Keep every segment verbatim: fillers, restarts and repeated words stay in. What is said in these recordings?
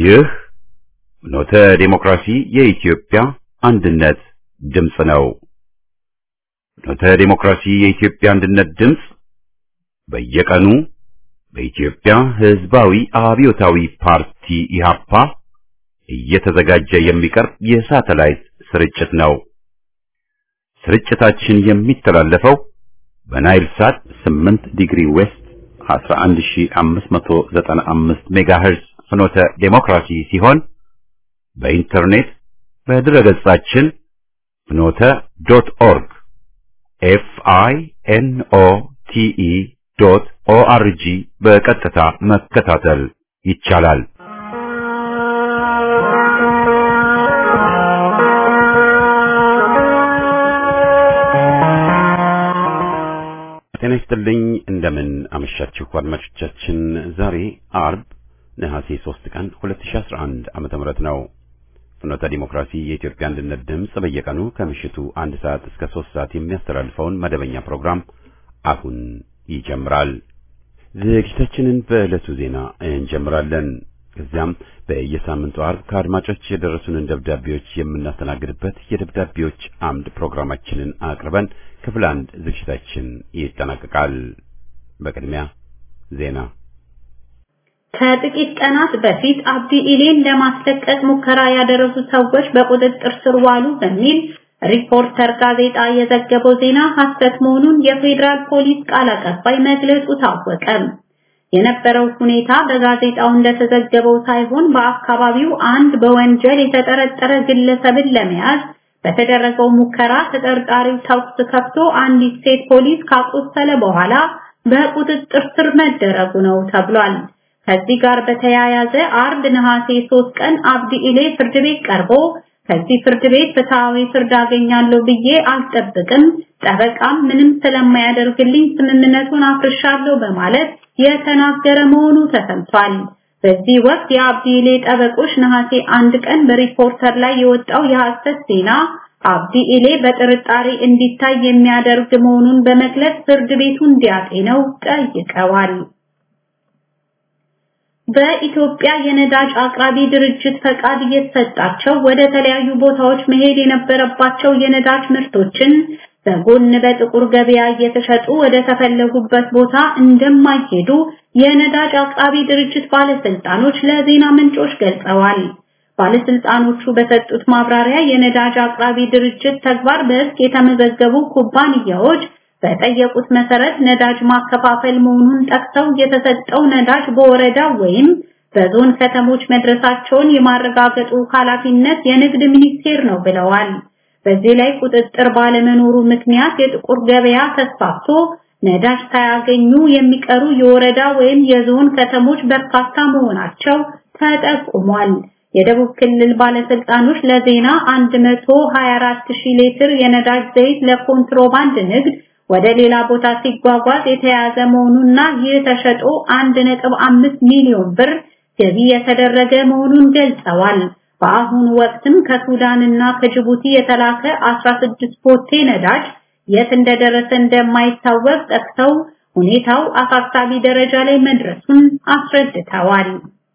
ይህ ኖተ ዲሞክራሲ የኢትዮጵያ አንድነት ድምጽ ነው። ኖተ ዲሞክራሲ የኢትዮጵያ አንድነት ድምጽ በየቀኑ በኢትዮጵያ ሕዝባዊ አብዮታዊ ፓርቲ ኢህአፓ እየተዘጋጀ የሚቀርብ የሳተላይት ስርጭት ነው። ስርጭታችን የሚተላለፈው በናይል ሳት ስምንት ዲግሪ ዌስት አስራ አንድ ሺህ አምስት መቶ ዘጠና አምስት ሜጋሄርዝ ፍኖተ ዲሞክራሲ ሲሆን በኢንተርኔት በድረገጻችን ፍኖተ ዶት ኦርግ ኤፍ አይ ኤን ኦ ቲ ኢ ዶት ኦ አር ጂ በቀጥታ መከታተል ይቻላል። ጤና ይስጥልኝ። እንደምን አመሻችሁ አድማጮቻችን። ዛሬ አርብ ነሐሴ ሶስት ቀን ሁለት ሺህ አስራ አንድ ዓመተ ምህረት ነው። ፍኖተ ዲሞክራሲ የኢትዮጵያ አንድነት ድምጽ በየቀኑ ከምሽቱ አንድ ሰዓት እስከ ሶስት ሰዓት የሚያስተላልፈውን መደበኛ ፕሮግራም አሁን ይጀምራል። ዝግጅታችንን በዕለቱ ዜና እንጀምራለን። ከዚያም በየሳምንቱ አርብ ከአድማጮች የደረሱንን ደብዳቤዎች የምናስተናግድበት የደብዳቤዎች አምድ ፕሮግራማችንን አቅርበን ክፍል አንድ ዝግጅታችን ይጠናቀቃል። በቅድሚያ ዜና። ከጥቂት ቀናት በፊት አብዲ ኢሌን ለማስለቀቅ ሙከራ ያደረጉ ሰዎች በቁጥጥር ስር ዋሉ በሚል ሪፖርተር ጋዜጣ የዘገበው ዜና ሐሰት መሆኑን የፌዴራል ፖሊስ ቃል አቀባይ መግለጹ ታወቀ። የነበረው ሁኔታ በጋዜጣው እንደተዘገበው ሳይሆን በአካባቢው አንድ በወንጀል የተጠረጠረ ግለሰብን ለመያዝ በተደረገው ሙከራ ተጠርጣሪው ተኩስ ከፍቶ አንዲት ሴት ፖሊስ ካቆሰለ በኋላ በቁጥጥር ስር መደረጉ ነው ተብሏል። ከዚህ ጋር በተያያዘ አርብ ነሐሴ ሶስት ቀን አብዲ ኢሌ ፍርድ ቤት ቀርቦ ከዚህ ፍርድ ቤት ፍትሃዊ ፍርድ አገኛለሁ ብዬ አልጠብቅም፣ ጠበቃም ምንም ስለማያደርግልኝ ስምምነቱን አፍርሻለሁ በማለት የተናገረ መሆኑ ተሰምቷል። በዚህ ወቅት የአብዲ ኢሌ ጠበቆች ነሐሴ አንድ ቀን በሪፖርተር ላይ የወጣው የሐሰት ዜና አብዲ ኢሌ በጥርጣሬ እንዲታይ የሚያደርግ መሆኑን በመግለጽ ፍርድ ቤቱ እንዲያጤነው ጠይቀዋል። በኢትዮጵያ የነዳጅ አቅራቢ ድርጅት ፈቃድ እየተሰጣቸው ወደ ተለያዩ ቦታዎች መሄድ የነበረባቸው የነዳጅ ምርቶችን በጎን በጥቁር ገበያ እየተሸጡ ወደ ተፈለጉበት ቦታ እንደማይሄዱ የነዳጅ አቅራቢ ድርጅት ባለስልጣኖች ለዜና ምንጮች ገልጸዋል። ባለስልጣኖቹ በሰጡት ማብራሪያ የነዳጅ አቅራቢ ድርጅት ተግባር በሕግ የተመዘገቡ ኩባንያዎች በጠየቁት መሰረት ነዳጅ ማከፋፈል መሆኑን ጠቅሰው የተሰጠው ነዳጅ በወረዳ ወይም በዞን ከተሞች መድረሳቸውን የማረጋገጡ ኃላፊነት የንግድ ሚኒስቴር ነው ብለዋል። በዚህ ላይ ቁጥጥር ባለመኖሩ ምክንያት የጥቁር ገበያ ተስፋፍቶ ነዳጅ ሳያገኙ የሚቀሩ የወረዳ ወይም የዞን ከተሞች በርካታ መሆናቸው ተጠቁሟል። የደቡብ ክልል ባለስልጣኖች ለዜና አንድ መቶ ሀያ አራት ሺህ ሊትር የነዳጅ ዘይት ለኮንትሮባንድ ንግድ ወደ ሌላ ቦታ ሲጓጓዝ የተያዘ መሆኑንና ይህ ተሸጦ አንድ ነጥብ አምስት ሚሊዮን ብር ገቢ የተደረገ መሆኑን ገልጸዋል። በአሁኑ ወቅትም ከሱዳንና ከጅቡቲ የተላከ አስራ ስድስት ቦቴ ነዳጅ የት እንደደረሰ እንደማይታወቅ ጠቅሰው ሁኔታው አሳሳቢ ደረጃ ላይ መድረሱን አስረድተዋል።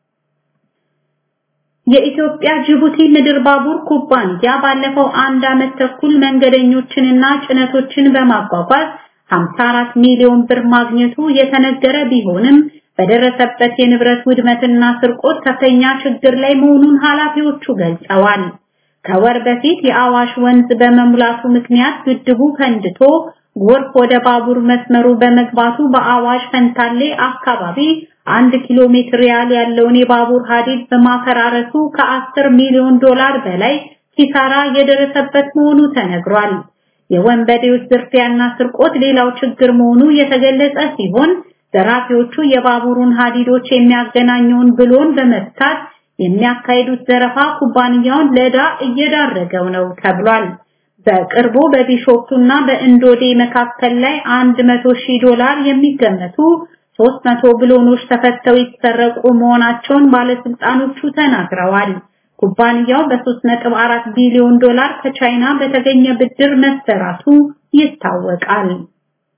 የኢትዮጵያ ጅቡቲ ምድር ባቡር ኩባንያ ባለፈው አንድ ዓመት ተኩል መንገደኞችንና ጭነቶችን በማጓጓዝ ሃምሳ አራት ሚሊዮን ብር ማግኘቱ የተነገረ ቢሆንም በደረሰበት የንብረት ውድመትና ስርቆት ከፍተኛ ችግር ላይ መሆኑን ኃላፊዎቹ ገልጸዋል። ከወር በፊት የአዋሽ ወንዝ በመሙላቱ ምክንያት ግድቡ ፈንድቶ ጎርፍ ወደ ባቡር መስመሩ በመግባቱ በአዋሽ ፈንታሌ አካባቢ አንድ ኪሎ ሜትር ያህል ያለውን የባቡር ሐዲድ በማፈራረሱ ከአስር ሚሊዮን ዶላር በላይ ኪሳራ የደረሰበት መሆኑ ተነግሯል። የወንበዴዎች ዝርፊያና ስርቆት ሌላው ችግር መሆኑ የተገለጸ ሲሆን ዘራፊዎቹ የባቡሩን ሐዲዶች የሚያገናኘውን ብሎን በመፍታት የሚያካሂዱት ዘረፋ ኩባንያውን ለዕዳ እየዳረገው ነው ተብሏል። በቅርቡ በቢሾፍቱና በእንዶዴ መካከል ላይ መቶ ሺህ ዶላር የሚገመቱ ሶስት መቶ ብሎኖች ተፈተው ይሰረቁ መሆናቸውን ባለስልጣኖቹ ተናግረዋል። ኩባንያው በሶስት ነጥብ አራት ቢሊዮን ዶላር ከቻይና በተገኘ ብድር መሰራቱ ይታወቃል።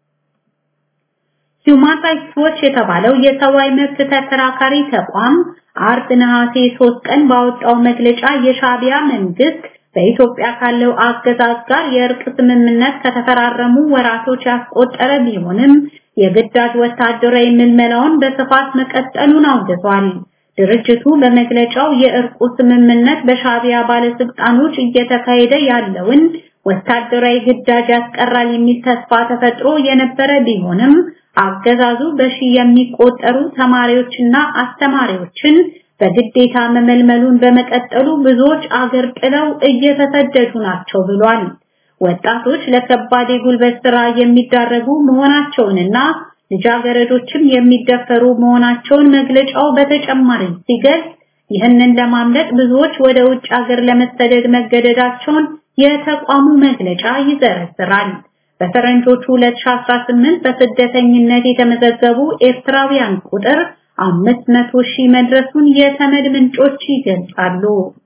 ሁማን ራይትስ ዎች የተባለው የሰብአዊ መብት ተከራካሪ ተቋም አርብ ነሐሴ ሶስት ቀን ባወጣው መግለጫ የሻዕቢያ መንግስት በኢትዮጵያ ካለው አገዛዝ ጋር የእርቅ ስምምነት ከተፈራረሙ ወራቶች ያስቆጠረ ቢሆንም የግዳጅ ወታደራዊ ምልመላውን በስፋት መቀጠሉን አውግዟል። ድርጅቱ በመግለጫው የእርቁ ስምምነት በሻዕቢያ ባለስልጣኖች እየተካሄደ ያለውን ወታደራዊ ግዳጅ ያስቀራል የሚል ተስፋ ተፈጥሮ የነበረ ቢሆንም አገዛዙ በሺ የሚቆጠሩ ተማሪዎችና አስተማሪዎችን በግዴታ መመልመሉን በመቀጠሉ ብዙዎች አገር ጥለው እየተሰደዱ ናቸው ብሏል። ወጣቶች ለከባድ የጉልበት ስራ የሚዳረጉ መሆናቸውንና ልጃገረዶችም የሚደፈሩ መሆናቸውን መግለጫው በተጨማሪ ሲገልጽ ይህንን ለማምለጥ ብዙዎች ወደ ውጭ ሀገር ለመሰደድ መገደዳቸውን የተቋሙ መግለጫ ይዘረዝራል። በፈረንጆቹ ሁለት ሺህ አስራ ስምንት በስደተኝነት የተመዘገቡ ኤርትራውያን ቁጥር አምስት መቶ ሺህ መድረሱን የተመድ ምንጮች ይገልጻሉ።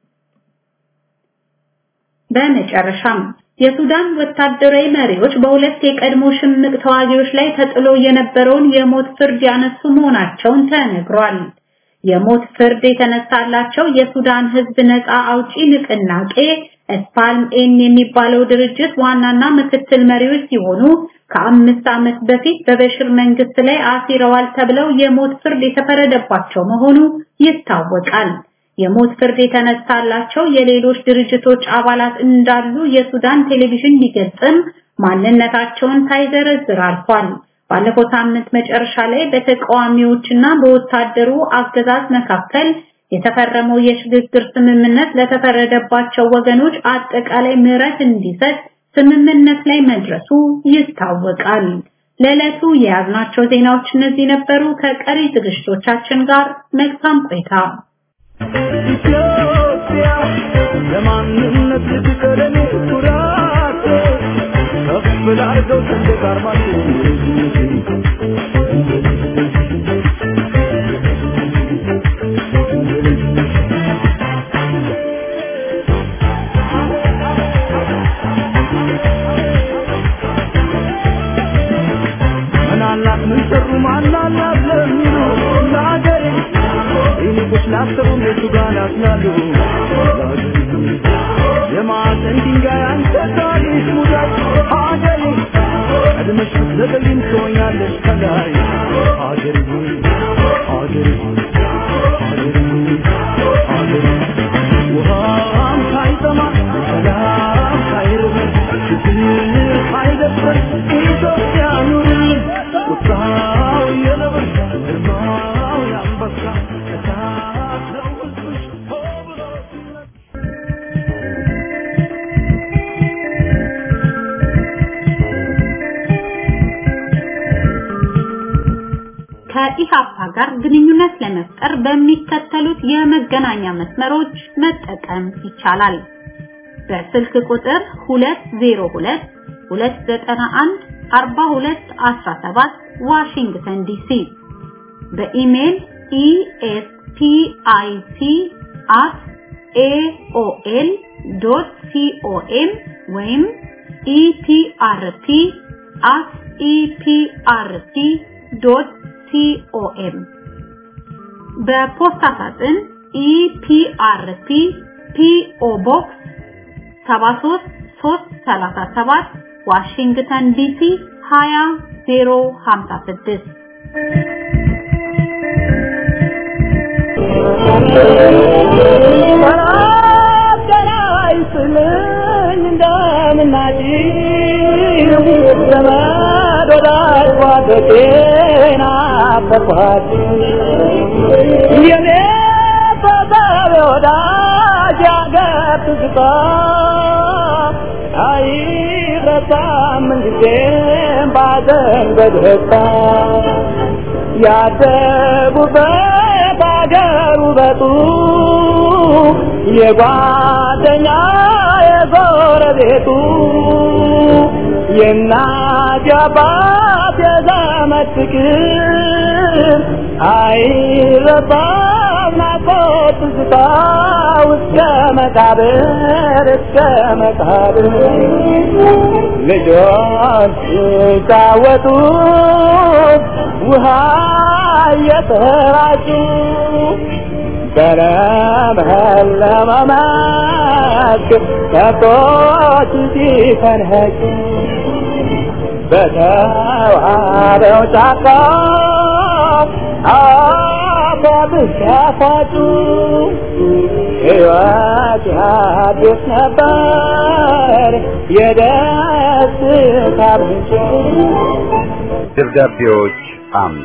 በመጨረሻም የሱዳን ወታደራዊ መሪዎች በሁለት የቀድሞ ሽምቅ ተዋጊዎች ላይ ተጥሎ የነበረውን የሞት ፍርድ ያነሱ መሆናቸውን ተነግሯል። የሞት ፍርድ የተነሳላቸው የሱዳን ሕዝብ ነፃ አውጪ ንቅናቄ ኤስፓልም ኤን የሚባለው ድርጅት ዋናና ምክትል መሪዎች ሲሆኑ ከአምስት ዓመት በፊት በበሽር መንግስት ላይ አሲረዋል ተብለው የሞት ፍርድ የተፈረደባቸው መሆኑ ይታወቃል። የሞት ፍርድ የተነሳላቸው የሌሎች ድርጅቶች አባላት እንዳሉ የሱዳን ቴሌቪዥን ቢገልጽም ማንነታቸውን ሳይዘረዝር አልፏል። ባለፈው ሳምንት መጨረሻ ላይ በተቃዋሚዎችና በወታደሩ አገዛዝ መካከል የተፈረመው የሽግግር ስምምነት ለተፈረደባቸው ወገኖች አጠቃላይ ምህረት እንዲሰጥ ስምምነት ላይ መድረሱ ይታወቃል። ለዕለቱ የያዝናቸው ዜናዎች እነዚህ ነበሩ። ከቀሪ ዝግጅቶቻችን ጋር መልካም ቆይታ። ኢትዮጵያ ለማንነት ልትቀደም ኩራት ከፍ ላርገው ሰንደቅ ዓርማችን ምናላት ምን ሰሩ ማናላት ለሚሉ ለአገሬ ይልቁስ ላሰቡ የቱ ጋር ናትናሉ የማዕዘን ድንጋይ አንተ ታሪክ ሙዳይ ሀገሬ ቀድመሽ ብትዘገይም ትሆኛለሽ ከላይ ሀገሬ ሀገሬ ሀገሬ ሀገሬ ውሃም ሳይጠማ ሰላም ሳይርበን ችግር ሳይደፍረን ኢትዮጵያ ኑርልን ቁጣው የነብር ግርማው የአንበሳ እሳት ነው ሕዝብሽ ሆ ብሎ ከኢሃፓ ጋር ግንኙነት ለመፍጠር በሚከተሉት የመገናኛ መስመሮች መጠቀም ይቻላል። በስልክ ቁጥር ሁለት ዜሮ ሁለት ሁለት ዘጠና አንድ አርባ ሁለት አስራ ሰባት ዋሽንግተን ዲሲ በኢሜል e s p i c at a o l dot com ወይም e p r p at e p r p dot com በፖስታ ሳጥን e p r p P O Box ሰባ ሶስት ሶስት ሰላሳ ሰባት ዋሽንግተን ዲሲ ሀያ ዜሮ ሀምሳ ስድስት አይ ረሳም እንግዲህ ባዘን በደስታ ያደጉበት አገሩ በጡ የጓደኛ የጎረቤቱ የእናት የአባት የዘመድ ፍቅር አይረሳም ናፍቆት ትዝታ እስከ መቃብር እስከ መቃብር ልጆች ሲጫወቱ ውሃ እየተራጩ በለመለመ መስክ ከብቶች ሲፈንጩ በተዋበው ጫካ አፏብስ ያፋጩ ሕይወት አዲስ ነበር የደስታ ምንጭ። ደብዳቤዎች አምድ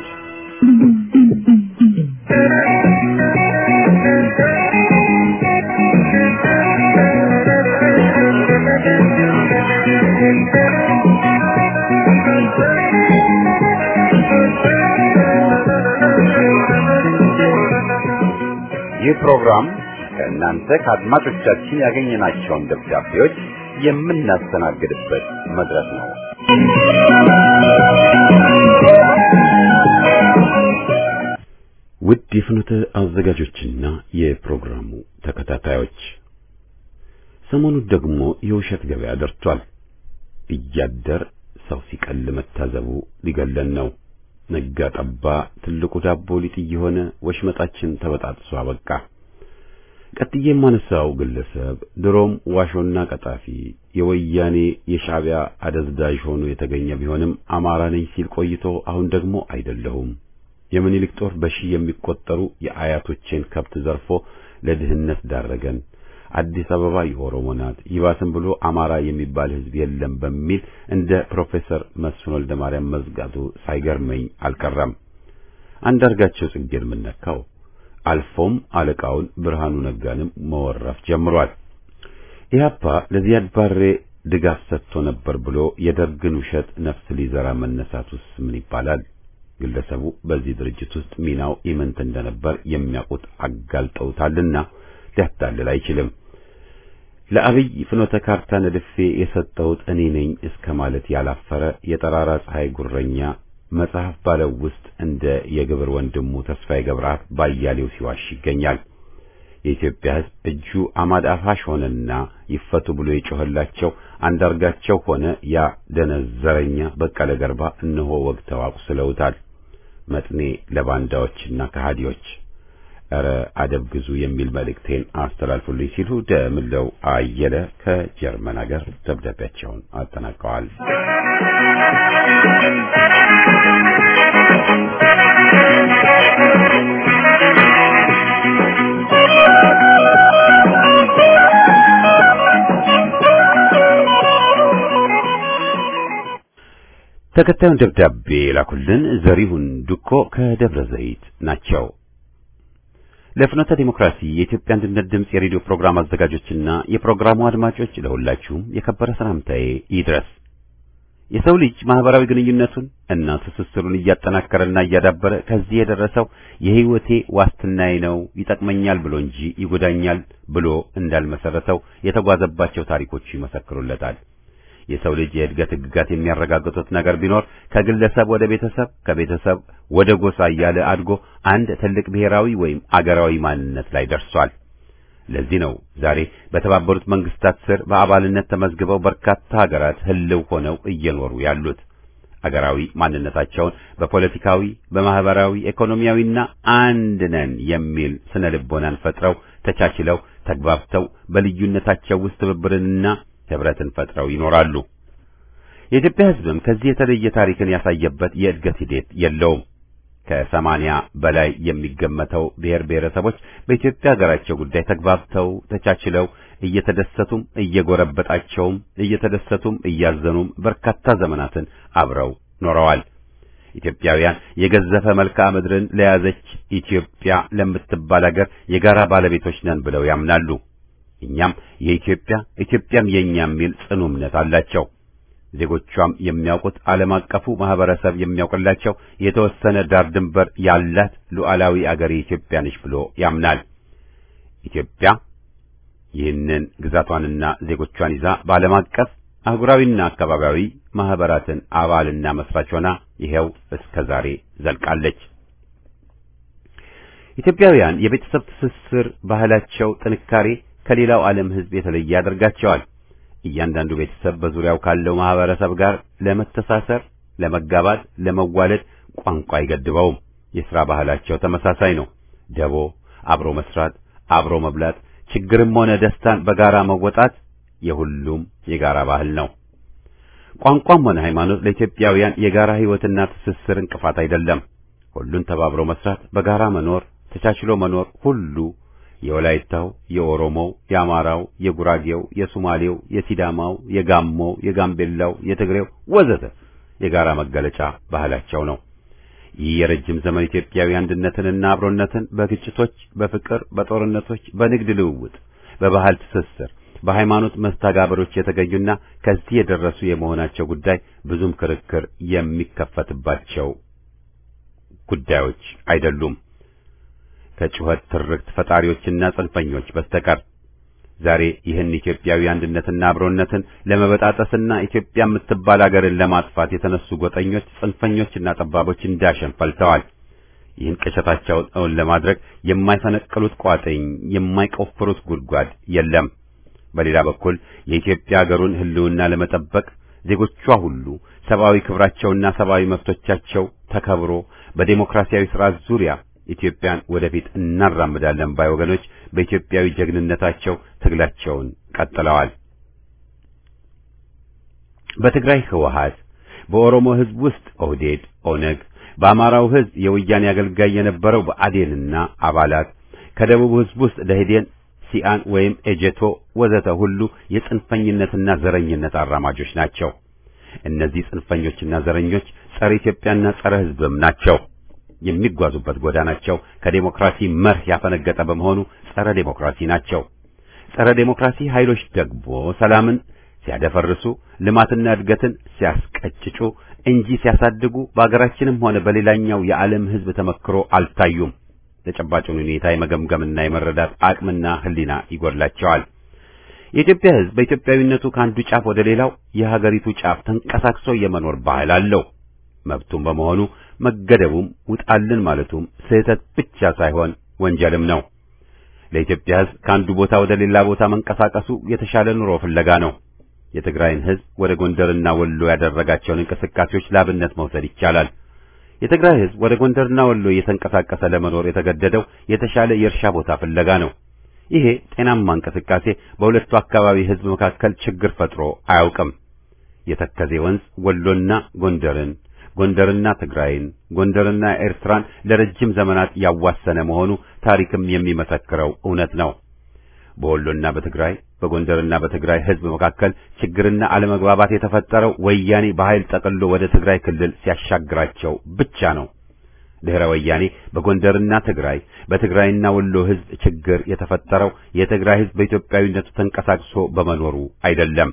ይህ ፕሮግራም ከእናንተ ከአድማጮቻችን ያገኘናቸውን ደብዳቤዎች የምናስተናግድበት መድረክ ነው። ውድ የፍኖተ አዘጋጆችና የፕሮግራሙ ተከታታዮች፣ ሰሞኑን ደግሞ የውሸት ገበያ ደርቷል። እያደር ሰው ሲቀል መታዘቡ ሊገለን ነው። ነጋ ጠባ ትልቁ ዳቦ ሊጥ የሆነ ወሽመጣችን ተበጣጥሶ አበቃ። ቀጥዬ የማነሳው ግለሰብ ድሮም ዋሾና ቀጣፊ የወያኔ የሻዕቢያ አደዝዳዥ ሆኖ የተገኘ ቢሆንም አማራ ነኝ ሲል ቆይቶ አሁን ደግሞ አይደለሁም፣ የምኒልክ ጦር በሺህ የሚቆጠሩ የአያቶቼን ከብት ዘርፎ ለድህነት ዳረገን፣ አዲስ አበባ የኦሮሞ ናት፣ ይባስም ብሎ አማራ የሚባል ሕዝብ የለም በሚል እንደ ፕሮፌሰር መስፍን ወልደማርያም መዝጋቱ ሳይገርመኝ አልቀረም። አንዳርጋቸው ጽጌን ምነካው አልፎም አለቃውን ብርሃኑ ነጋንም መወረፍ ጀምሯል። ኢህአፓ ለዚያድ ባሬ ድጋፍ ሰጥቶ ነበር ብሎ የደርግን ውሸት ነፍስ ሊዘራ መነሳቱስ ምን ይባላል? ግለሰቡ በዚህ ድርጅት ውስጥ ሚናው ኢምንት እንደነበር የሚያውቁት አጋልጠውታልና ሊያታልል አይችልም። ለአብይ ፍኖተ ካርታ ነድፌ የሰጠሁት እኔ ነኝ እስከ ማለት ያላፈረ የጠራራ ፀሐይ ጉረኛ መጽሐፍ ባለው ውስጥ እንደ የግብር ወንድሙ ተስፋዬ ገብረአብ ባያሌው ሲዋሽ ይገኛል። የኢትዮጵያ ሕዝብ እጁ አማድ አፋሽ ሆነና ይፈቱ ብሎ የጮህላቸው አንዳርጋቸው ሆነ ያ ደነዘረኛ በቀለ ገርባ እነሆ ወግተው አቁስለውታል። መጥኔ ለባንዳዎችና ከሃዲዎች አረ አደብ ግዙ የሚል መልእክቴን አስተላልፉልኝ ሲሉ ደምለው አየለ ከጀርመን ሀገር ደብዳቤያቸውን አጠናቀዋል። ተከታዩን ደብዳቤ ላኩልን ዘሪሁን ዱኮ ከደብረ ዘይት ናቸው። ለፍኖተ ዲሞክራሲ የኢትዮጵያ አንድነት ድምጽ የሬዲዮ ፕሮግራም አዘጋጆችና የፕሮግራሙ አድማጮች ለሁላችሁም የከበረ ሰላምታዬ ይድረስ። የሰው ልጅ ማህበራዊ ግንኙነቱን እና ትስስሩን እያጠናከረና እያዳበረ ከዚህ የደረሰው የህይወቴ ዋስትናዬ ነው ይጠቅመኛል ብሎ እንጂ ይጎዳኛል ብሎ እንዳልመሰረተው የተጓዘባቸው ታሪኮች ይመሰክሩለታል። የሰው ልጅ የእድገት ህግጋት የሚያረጋግጡት ነገር ቢኖር ከግለሰብ ወደ ቤተሰብ ከቤተሰብ ወደ ጎሳ እያለ አድጎ አንድ ትልቅ ብሔራዊ ወይም አገራዊ ማንነት ላይ ደርሷል። ለዚህ ነው ዛሬ በተባበሩት መንግስታት ስር በአባልነት ተመዝግበው በርካታ ሀገራት ህልው ሆነው እየኖሩ ያሉት። አገራዊ ማንነታቸውን በፖለቲካዊ፣ በማህበራዊ፣ ኢኮኖሚያዊና አንድ ነን የሚል ስነ ልቦናን ፈጥረው ተቻችለው ተግባብተው በልዩነታቸው ውስጥ ትብብርንና ህብረትን ፈጥረው ይኖራሉ። የኢትዮጵያ ህዝብም ከዚህ የተለየ ታሪክን ያሳየበት የእድገት ሂደት የለውም። ከሰማንያ በላይ የሚገመተው ብሔር ብሔረሰቦች በኢትዮጵያ ሀገራቸው ጉዳይ ተግባብተው ተቻችለው እየተደሰቱም እየጎረበጣቸውም እየተደሰቱም እያዘኑም በርካታ ዘመናትን አብረው ኖረዋል። ኢትዮጵያውያን የገዘፈ መልክዓ ምድርን ለያዘች ኢትዮጵያ ለምትባል ሀገር የጋራ ባለቤቶች ነን ብለው ያምናሉ። እኛም የኢትዮጵያ ኢትዮጵያም የኛ የሚል ጽኑ እምነት አላቸው። ዜጎቿም የሚያውቁት ዓለም አቀፉ ማህበረሰብ የሚያውቅላቸው የተወሰነ ዳር ድንበር ያላት ሉዓላዊ አገር ኢትዮጵያ ነች ብሎ ያምናል። ኢትዮጵያ ይህንን ግዛቷንና ዜጎቿን ይዛ በዓለም አቀፍ አህጉራዊና አካባቢያዊ ማህበራትን አባልና መስራች ሆና ይሄው እስከ ዛሬ ዘልቃለች። ኢትዮጵያውያን የቤተሰብ ትስስር ባህላቸው ጥንካሬ ከሌላው ዓለም ህዝብ የተለየ ያደርጋቸዋል። እያንዳንዱ ቤተሰብ በዙሪያው ካለው ማህበረሰብ ጋር ለመተሳሰር፣ ለመጋባት፣ ለመዋለድ ቋንቋ አይገድበውም። የሥራ ባህላቸው ተመሳሳይ ነው። ደቦ፣ አብሮ መስራት፣ አብሮ መብላት፣ ችግርም ሆነ ደስታን በጋራ መወጣት የሁሉም የጋራ ባህል ነው። ቋንቋም ሆነ ሃይማኖት ለኢትዮጵያውያን የጋራ ሕይወትና ትስስር እንቅፋት አይደለም። ሁሉን ተባብሮ መስራት፣ በጋራ መኖር፣ ተቻችሎ መኖር ሁሉ የወላይታው፣ የኦሮሞው፣ የአማራው፣ የጉራጌው፣ የሶማሌው፣ የሲዳማው፣ የጋሞው፣ የጋምቤላው፣ የትግሬው ወዘተ የጋራ መገለጫ ባህላቸው ነው። ይህ የረጅም ዘመን ኢትዮጵያዊ አንድነትንና አብሮነትን በግጭቶች፣ በፍቅር፣ በጦርነቶች፣ በንግድ ልውውጥ፣ በባህል ትስስር፣ በሃይማኖት መስተጋብሮች የተገኙና ከዚህ የደረሱ የመሆናቸው ጉዳይ ብዙም ክርክር የሚከፈትባቸው ጉዳዮች አይደሉም ከጩኸት ትርክት ፈጣሪዎችና ጽንፈኞች በስተቀር። ዛሬ ይህን ኢትዮጵያዊ አንድነትና አብሮነትን ለመበጣጠስና ኢትዮጵያ የምትባል አገርን ለማጥፋት የተነሱ ጎጠኞች፣ ጽንፈኞችና ጠባቦች እንዳሸን ፈልተዋል። ይህን ቅዠታቸውን እውን ለማድረግ የማይፈነቅሉት ቋጥኝ፣ የማይቆፍሩት ጉድጓድ የለም። በሌላ በኩል የኢትዮጵያ አገሩን ሕልውና ለመጠበቅ ዜጎቿ ሁሉ ሰብአዊ ክብራቸውና ሰብአዊ መብቶቻቸው ተከብሮ በዴሞክራሲያዊ ስርዓት ዙሪያ ኢትዮጵያን ወደፊት እናራምዳለን ባይ ወገኖች በኢትዮጵያዊ ጀግንነታቸው ትግላቸውን ቀጥለዋል። በትግራይ ህወሓት፣ በኦሮሞ ህዝብ ውስጥ ኦህዴድ፣ ኦነግ፣ በአማራው ህዝብ የወያኔ አገልጋይ የነበረው ብአዴንና አባላት፣ ከደቡብ ህዝብ ውስጥ ደኢህዴን፣ ሲአን ወይም ኤጀቶ ወዘተ ሁሉ የጽንፈኝነትና ዘረኝነት አራማጆች ናቸው። እነዚህ ጽንፈኞችና ዘረኞች ጸረ ኢትዮጵያና ጸረ ህዝብም ናቸው። የሚጓዙበት ጎዳናቸው ከዴሞክራሲ መርህ ያፈነገጠ በመሆኑ ጸረ ዴሞክራሲ ናቸው። ጸረ ዴሞክራሲ ኃይሎች ደግሞ ሰላምን ሲያደፈርሱ፣ ልማትና እድገትን ሲያስቀጭጩ እንጂ ሲያሳድጉ በአገራችንም ሆነ በሌላኛው የዓለም ህዝብ ተመክሮ አልታዩም። ተጨባጩን ሁኔታ የመገምገምና የመረዳት አቅምና ህሊና ይጎድላቸዋል። የኢትዮጵያ ህዝብ በኢትዮጵያዊነቱ ከአንዱ ጫፍ ወደ ሌላው የሀገሪቱ ጫፍ ተንቀሳቅሶ የመኖር ባህል አለው። መብቱም በመሆኑ መገደቡም ውጣልን ማለቱም ስህተት ብቻ ሳይሆን ወንጀልም ነው። ለኢትዮጵያ ህዝብ ከአንዱ ቦታ ወደ ሌላ ቦታ መንቀሳቀሱ የተሻለ ኑሮ ፍለጋ ነው። የትግራይን ህዝብ ወደ ጎንደርና ወሎ ያደረጋቸውን እንቅስቃሴዎች ላብነት መውሰድ ይቻላል። የትግራይ ህዝብ ወደ ጎንደርና ወሎ እየተንቀሳቀሰ ለመኖር የተገደደው የተሻለ የእርሻ ቦታ ፍለጋ ነው። ይሄ ጤናማ እንቅስቃሴ በሁለቱ አካባቢ ህዝብ መካከል ችግር ፈጥሮ አያውቅም። የተከዜ ወንዝ ወሎና ጎንደርን፣ ጎንደርና ትግራይን፣ ጎንደርና ኤርትራን ለረጅም ዘመናት ያዋሰነ መሆኑ ታሪክም የሚመሰክረው እውነት ነው። በወሎና በትግራይ በጎንደርና በትግራይ ህዝብ መካከል ችግርና አለመግባባት የተፈጠረው ወያኔ በኃይል ጠቅልሎ ወደ ትግራይ ክልል ሲያሻግራቸው ብቻ ነው። ድህረ ወያኔ በጎንደርና ትግራይ በትግራይና ወሎ ህዝብ ችግር የተፈጠረው የትግራይ ህዝብ በኢትዮጵያዊነቱ ተንቀሳቅሶ በመኖሩ አይደለም።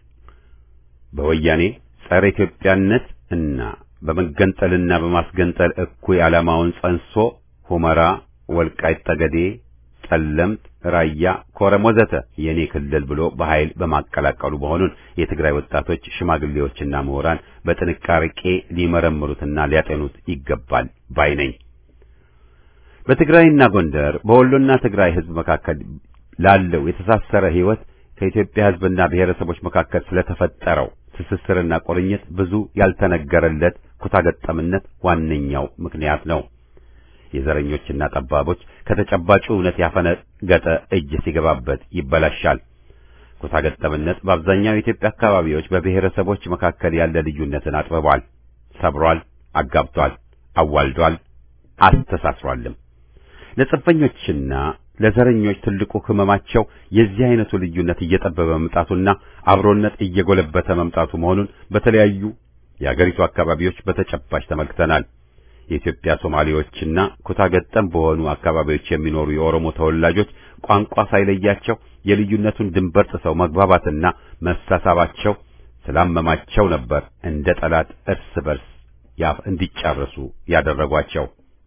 በወያኔ ጸረ ኢትዮጵያነት እና በመገንጠልና በማስገንጠል እኩይ ዓላማውን ጸንሶ ሁመራ፣ ወልቃይት ጠገዴ፣ ጠለምት፣ ራያ፣ ኮረም ወዘተ የኔ ክልል ብሎ በኃይል በማቀላቀሉ መሆኑን የትግራይ ወጣቶች፣ ሽማግሌዎችና ምሁራን በጥንቃቄ ሊመረምሩትና ሊያጤኑት ይገባል ባይ ነኝ። በትግራይና ጎንደር በወሎና ትግራይ ህዝብ መካከል ላለው የተሳሰረ ህይወት ከኢትዮጵያ ህዝብና ብሔረሰቦች መካከል ስለተፈጠረው ትስስርና ቁርኝት ብዙ ያልተነገረለት ኩታገጠምነት ዋነኛው ምክንያት ነው። የዘረኞችና ጠባቦች ከተጨባጩ እውነት ያፈነገጠ እጅ ሲገባበት ይበላሻል። ኩታገጠምነት በአብዛኛው የኢትዮጵያ አካባቢዎች በብሔረሰቦች መካከል ያለ ልዩነትን አጥብቧል፣ ሰብሯል፣ አጋብቷል፣ አዋልዷል፣ አስተሳስሯልም። ለጽንፈኞችና ለዘረኞች ትልቁ ህመማቸው የዚህ አይነቱ ልዩነት እየጠበበ መምጣቱና አብሮነት እየጎለበተ መምጣቱ መሆኑን በተለያዩ የአገሪቱ አካባቢዎች በተጨባጭ ተመልክተናል። የኢትዮጵያ ሶማሌዎችና ኩታገጠም በሆኑ አካባቢዎች የሚኖሩ የኦሮሞ ተወላጆች ቋንቋ ሳይለያቸው የልዩነቱን ድንበር ጥሰው መግባባትና መሳሳባቸው ስላመማቸው ነበር እንደ ጠላት እርስ በርስ ያፍ እንዲጫረሱ ያደረጓቸው።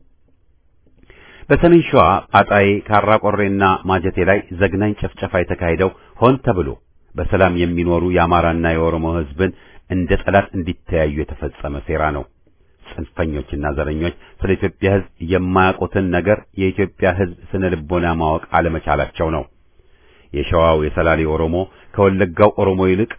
በሰሜን ሸዋ አጣዬ፣ ካራቆሬና ማጀቴ ላይ ዘግናኝ ጭፍጨፋ የተካሄደው ሆን ተብሎ በሰላም የሚኖሩ የአማራና የኦሮሞ ህዝብን እንደ ጠላት እንዲተያዩ የተፈጸመ ሴራ ነው። ጽንፈኞችና ዘረኞች ስለ ኢትዮጵያ ህዝብ የማያውቁትን ነገር የኢትዮጵያ ህዝብ ስነ ልቦና ማወቅ አለመቻላቸው ነው። የሸዋው የሰላሌ ኦሮሞ ከወለጋው ኦሮሞ ይልቅ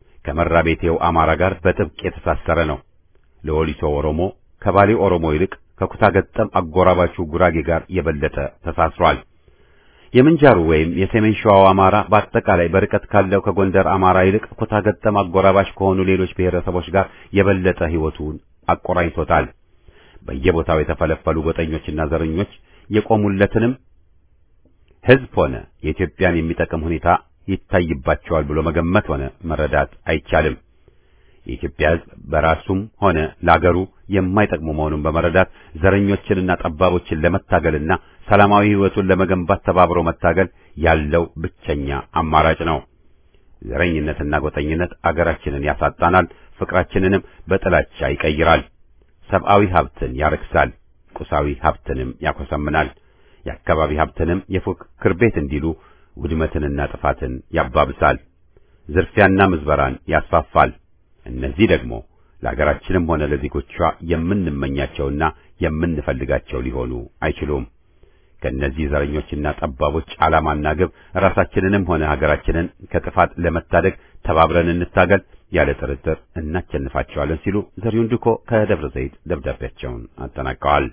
ከመራቤቴው አማራ ጋር በጥብቅ የተሳሰረ ነው። ለወሊሶ ኦሮሞ ከባሌ ኦሮሞ ይልቅ ከኩታ ገጠም አጎራባቹ ጉራጌ ጋር የበለጠ ተሳስሯል። የምንጃሩ ወይም የሰሜን ሸዋው አማራ በአጠቃላይ በርቀት ካለው ከጎንደር አማራ ይልቅ ኩታ ገጠም አጎራባች ከሆኑ ሌሎች ብሔረሰቦች ጋር የበለጠ ህይወቱን አቆራኝቶታል። በየቦታው የተፈለፈሉ ጎጠኞችና ዘረኞች የቆሙለትንም ህዝብ ሆነ የኢትዮጵያን የሚጠቅም ሁኔታ ይታይባቸዋል ብሎ መገመት ሆነ መረዳት አይቻልም። የኢትዮጵያ ህዝብ በራሱም ሆነ ለአገሩ የማይጠቅሙ መሆኑን በመረዳት ዘረኞችንና ጠባቦችን ለመታገልና ሰላማዊ ህይወቱን ለመገንባት ተባብሮ መታገል ያለው ብቸኛ አማራጭ ነው። ዘረኝነትና ጎጠኝነት አገራችንን ያሳጣናል፣ ፍቅራችንንም በጥላቻ ይቀይራል፣ ሰብአዊ ሀብትን ያረክሳል፣ ቁሳዊ ሀብትንም ያኮሰምናል፣ የአካባቢ ሀብትንም የፉክክር ቤት እንዲሉ ውድመትንና ጥፋትን ያባብሳል፣ ዝርፊያና ምዝበራን ያስፋፋል። እነዚህ ደግሞ ለሀገራችንም ሆነ ለዜጎቿ የምንመኛቸውና የምንፈልጋቸው ሊሆኑ አይችሉም። ከነዚህ ዘረኞችና ጠባቦች ዓላማና ግብ ራሳችንንም ሆነ ሀገራችንን ከጥፋት ለመታደግ ተባብረን እንታገል፣ ያለ ጥርጥር እናቸንፋቸዋለን ሲሉ ዘሪሁን ዱኮ ከደብረ ዘይት ደብዳቤያቸውን አጠናቀዋል።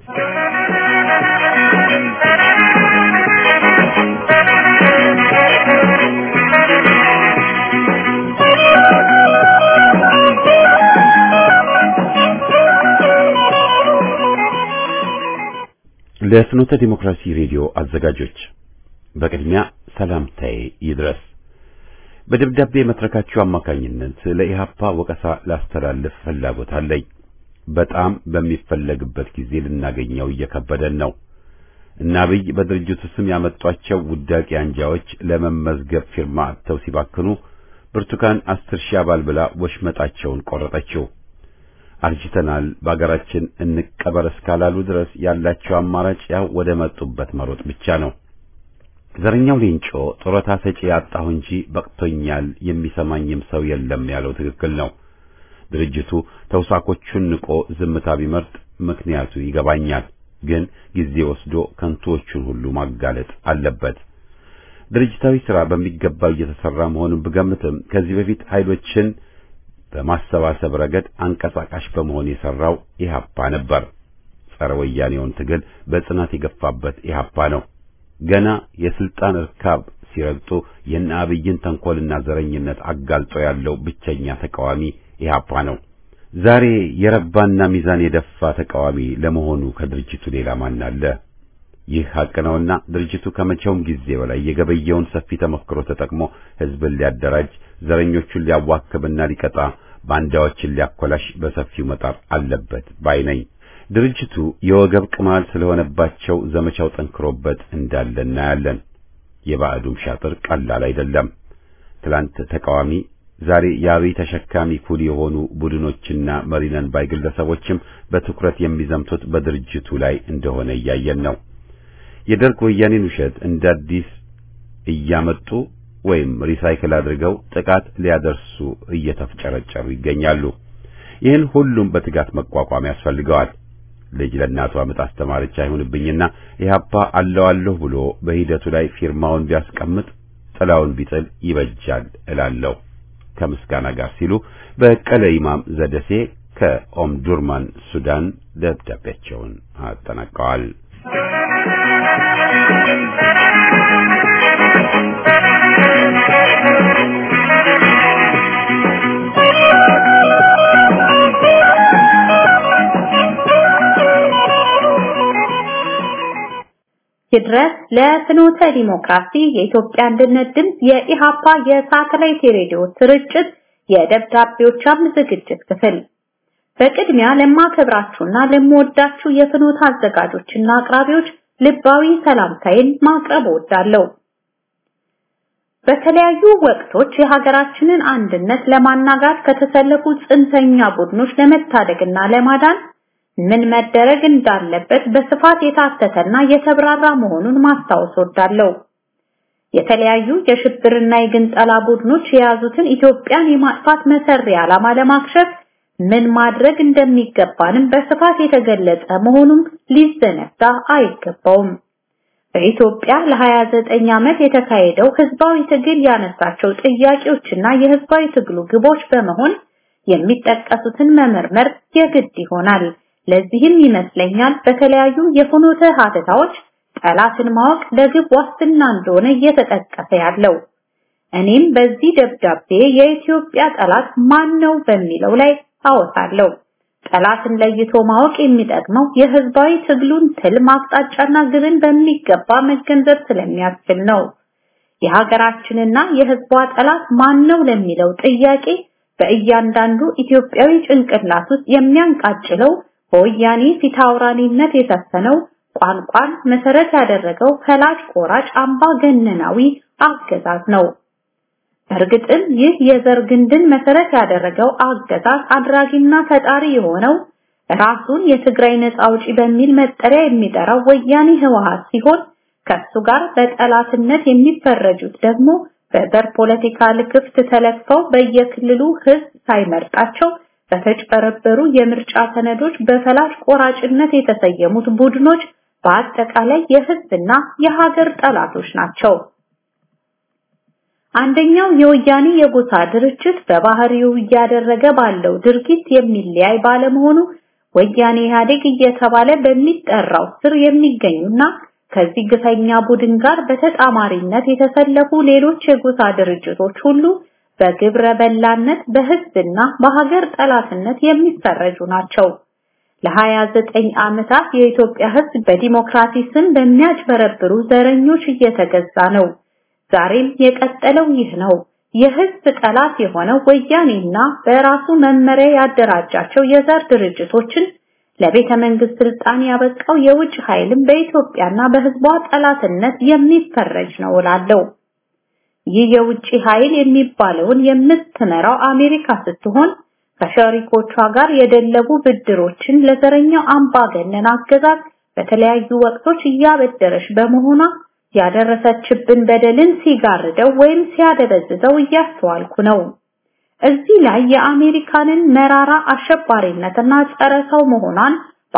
ለፍኖተ ዲሞክራሲ ሬዲዮ አዘጋጆች በቅድሚያ ሰላምታዬ ይድረስ። በደብዳቤ መትረካችሁ አማካኝነት ለኢሃፓ ወቀሳ ላስተላልፍ ፍላጎት አለኝ። በጣም በሚፈለግበት ጊዜ ልናገኘው እየከበደን ነው። እና አብይ በድርጅቱ ስም ያመጧቸው ውዳቂ አንጃዎች ለመመዝገብ ፊርማ አጥተው ሲባክኑ ብርቱካን አስር ሺህ አባል ብላ ወሽመጣቸውን ቆረጠችው። አርጅተናል፣ በአገራችን እንቀበር እስካላሉ ድረስ ያላቸው አማራጭ ያው ወደ መጡበት መሮጥ ብቻ ነው። ዘረኛው ሌንጮ ጡረታ ሰጪ ያጣሁ እንጂ በቅቶኛል፣ የሚሰማኝም ሰው የለም ያለው ትክክል ነው። ድርጅቱ ተውሳኮቹን ንቆ ዝምታ ቢመርጥ ምክንያቱ ይገባኛል። ግን ጊዜ ወስዶ ከንቱዎቹን ሁሉ ማጋለጥ አለበት። ድርጅታዊ ሥራ በሚገባ እየተሰራ መሆኑን ብገምትም ከዚህ በፊት ኃይሎችን በማሰባሰብ ረገድ አንቀሳቃሽ በመሆን የሰራው ኢሃፓ ነበር። ጸረ ወያኔውን ትግል በጽናት የገፋበት ኢሃፓ ነው። ገና የስልጣን እርካብ ሲረግጡ የነ አብይን ተንኮልና ዘረኝነት አጋልጦ ያለው ብቸኛ ተቃዋሚ ኢሃፓ ነው። ዛሬ የረባና ሚዛን የደፋ ተቃዋሚ ለመሆኑ ከድርጅቱ ሌላ ማን አለ? ይህ ሐቅ ነውና ድርጅቱ ከመቼውም ጊዜ በላይ የገበየውን ሰፊ ተመክሮ ተጠቅሞ ህዝብን ሊያደራጅ፣ ዘረኞቹን ሊያዋክብና ሊቀጣ፣ ባንዳዎችን ሊያኮላሽ በሰፊው መጣር አለበት ባይ ነኝ። ድርጅቱ የወገብ ቅማል ስለሆነባቸው ዘመቻው ጠንክሮበት እንዳለ እናያለን። የባዕዱም ሻጥር ቀላል አይደለም። ትላንት ተቃዋሚ ዛሬ የአብይ ተሸካሚ ኩል የሆኑ ቡድኖችና መሪነን ባይ ግለሰቦችም በትኩረት የሚዘምቱት በድርጅቱ ላይ እንደሆነ እያየን ነው። የደርግ ወያኔን ውሸት እንደ አዲስ እያመጡ ወይም ሪሳይክል አድርገው ጥቃት ሊያደርሱ እየተፍጨረጨሩ ይገኛሉ። ይህን ሁሉም በትጋት መቋቋም ያስፈልገዋል። ልጅ ለእናቷ ምጥ አስተማረች አይሁንብኝና ኢህአፓ አለዋለሁ ብሎ በሂደቱ ላይ ፊርማውን ቢያስቀምጥ ጥላውን ቢጥል ይበጃል እላለሁ ከምስጋና ጋር ሲሉ በቀለ ኢማም ዘደሴ ከኦምዱርማን ሱዳን ደብዳቤያቸውን አጠናቀዋል። ድረስ ለፍኖተ ዲሞክራሲ የኢትዮጵያ አንድነት ድምጽ የኢሃፓ የሳተላይት ሬዲዮ ስርጭት የደብዳቤዎች አምድ ዝግጅት ክፍል በቅድሚያ ለማከብራችሁና ለምወዳችሁ የፍኖተ አዘጋጆችና አቅራቢዎች ልባዊ ሰላምታዬን ማቅረብ እወዳለሁ። በተለያዩ ወቅቶች የሀገራችንን አንድነት ለማናጋት ከተሰለፉ ጽንፈኛ ቡድኖች ለመታደግና ለማዳን ምን መደረግ እንዳለበት በስፋት የታተተና የተብራራ መሆኑን ማስታወስ እወዳለሁ። የተለያዩ የሽብርና የግንጠላ ቡድኖች የያዙትን ኢትዮጵያን የማጥፋት መሰሪ ዓላማ ለማክሸፍ ምን ማድረግ እንደሚገባንም በስፋት የተገለጸ መሆኑን ሊዘነጋ አይገባውም። በኢትዮጵያ ለሀያ ዘጠኝ ዓመት የተካሄደው ህዝባዊ ትግል ያነሳቸው ጥያቄዎችና የህዝባዊ ትግሉ ግቦች በመሆን የሚጠቀሱትን መመርመር የግድ ይሆናል። ለዚህም ይመስለኛል በተለያዩ የፍኖተ ሀተታዎች ጠላትን ማወቅ ለግብ ዋስትና እንደሆነ እየተጠቀሰ ያለው። እኔም በዚህ ደብዳቤ የኢትዮጵያ ጠላት ማን ነው በሚለው ላይ አወሳለሁ። ጠላትን ለይቶ ማወቅ የሚጠቅመው የህዝባዊ ትግሉን ትልም አቅጣጫና ግብን በሚገባ መገንዘብ ስለሚያስችል ነው። የሀገራችንና የህዝቧ ጠላት ማን ነው ለሚለው ጥያቄ በእያንዳንዱ ኢትዮጵያዊ ጭንቅላት ውስጥ የሚያንቃጭለው በወያኔ ፊታውራሪነት የሰፈነው ቋንቋን መሰረት ያደረገው ፈላጭ ቆራጭ አምባገነናዊ አገዛዝ ነው። እርግጥም ይህ የዘር ግንድን መሰረት ያደረገው አገዛዝ አድራጊና ፈጣሪ የሆነው ራሱን የትግራይ ነጻ አውጪ በሚል መጠሪያ የሚጠራው ወያኔ ህወሓት ሲሆን ከሱ ጋር በጠላትነት የሚፈረጁት ደግሞ በዘር ፖለቲካ ልክፍት ተለክፈው በየክልሉ ህዝብ ሳይመርጣቸው በተጨበረበሩ የምርጫ ሰነዶች በፈላጭ ቆራጭነት የተሰየሙት ቡድኖች በአጠቃላይ የህዝብና የሀገር ጠላቶች ናቸው። አንደኛው የወያኔ የጎሳ ድርጅት በባህሪው እያደረገ ባለው ድርጊት የሚለያይ ባለመሆኑ ወያኔ ኢህአዴግ እየተባለ በሚጠራው ስር የሚገኙና ከዚህ ግፈኛ ቡድን ጋር በተጣማሪነት የተሰለፉ ሌሎች የጎሳ ድርጅቶች ሁሉ በግብረ በላነት በህዝብና በሀገር ጠላትነት የሚፈረጁ ናቸው። ለሀያ ዘጠኝ ዓመታት የኢትዮጵያ ህዝብ በዲሞክራሲ ስም በሚያጭበረብሩ ዘረኞች እየተገዛ ነው። ዛሬም የቀጠለው ይህ ነው። የህዝብ ጠላት የሆነው ወያኔና በራሱ መመሪያ ያደራጃቸው የዘር ድርጅቶችን ለቤተ መንግስት ስልጣን ያበቃው የውጭ ኃይልም በኢትዮጵያና በህዝቧ ጠላትነት የሚፈረጅ ነው እላለሁ። ይህ የውጭ ኃይል የሚባለውን የምትመራው አሜሪካ ስትሆን ከሸሪኮቿ ጋር የደለቡ ብድሮችን ለዘረኛው አምባገነን አገዛዝ በተለያዩ ወቅቶች እያበደረች በመሆኗ ያደረሰችብን በደልን ሲጋርደው ወይም ሲያደበዝዘው እያስተዋልኩ ነው። እዚህ ላይ የአሜሪካንን መራራ አሸባሪነትና ጸረ ሰው መሆኗን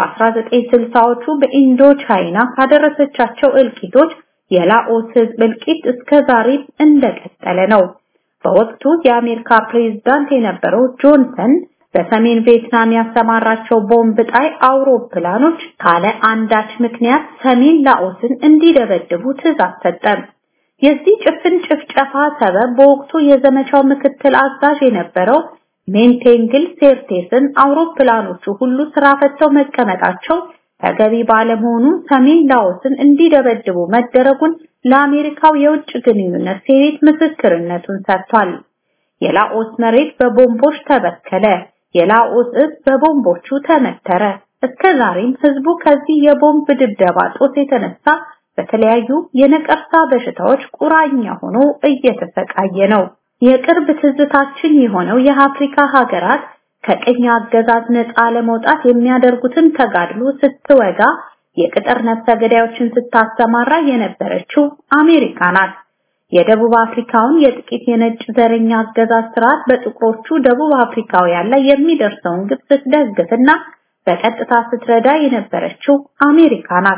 በ1960ዎቹ በኢንዶ ቻይና ካደረሰቻቸው እልቂቶች የላኦስ ህዝብ እልቂት እስከዛሬ እንደቀጠለ ነው። በወቅቱ የአሜሪካ ፕሬዝዳንት የነበረው ጆንሰን በሰሜን ቪየትናም ያሰማራቸው ቦምብ ጣይ አውሮፕላኖች ካለ አንዳች ምክንያት ሰሜን ላኦስን እንዲደበድቡ ትዕዛዝ ሰጠ። የዚህ ጭፍን ጭፍጨፋ ሰበብ በወቅቱ የዘመቻው ምክትል አዛዥ የነበረው ሜንቴንግል ሴርቴስን አውሮፕላኖቹ ሁሉ ስራ ፈተው መቀመጣቸው ተገቢ ባለመሆኑ ሰሜን ላኦስን እንዲደበድቡ መደረጉን ለአሜሪካው የውጭ ግንኙነት ሴኔት ምስክርነቱን ሰጥቷል። የላኦስ መሬት በቦምቦች ተበከለ። የላኦስ ህዝብ በቦምቦቹ ተመተረ። እስከዛሬም ህዝቡ ከዚህ የቦምብ ድብደባ ጦስ የተነሳ በተለያዩ የነቀርሳ በሽታዎች ቁራኛ ሆኖ እየተሰቃየ ነው። የቅርብ ትዝታችን የሆነው የአፍሪካ ሀገራት ከቀኝ አገዛዝ ነፃ ለመውጣት የሚያደርጉትን ተጋድሎ ስትወጋ የቅጥር ነፍሰ ገዳዮችን ስታሰማራ የነበረችው አሜሪካ ናት። የደቡብ አፍሪካውን የጥቂት የነጭ ዘረኛ አገዛዝ ስርዓት በጥቁሮቹ ደቡብ አፍሪካውያን ላይ የሚደርሰውን ግፍ ስትደግፍና በቀጥታ ስትረዳ የነበረችው አሜሪካ ናት።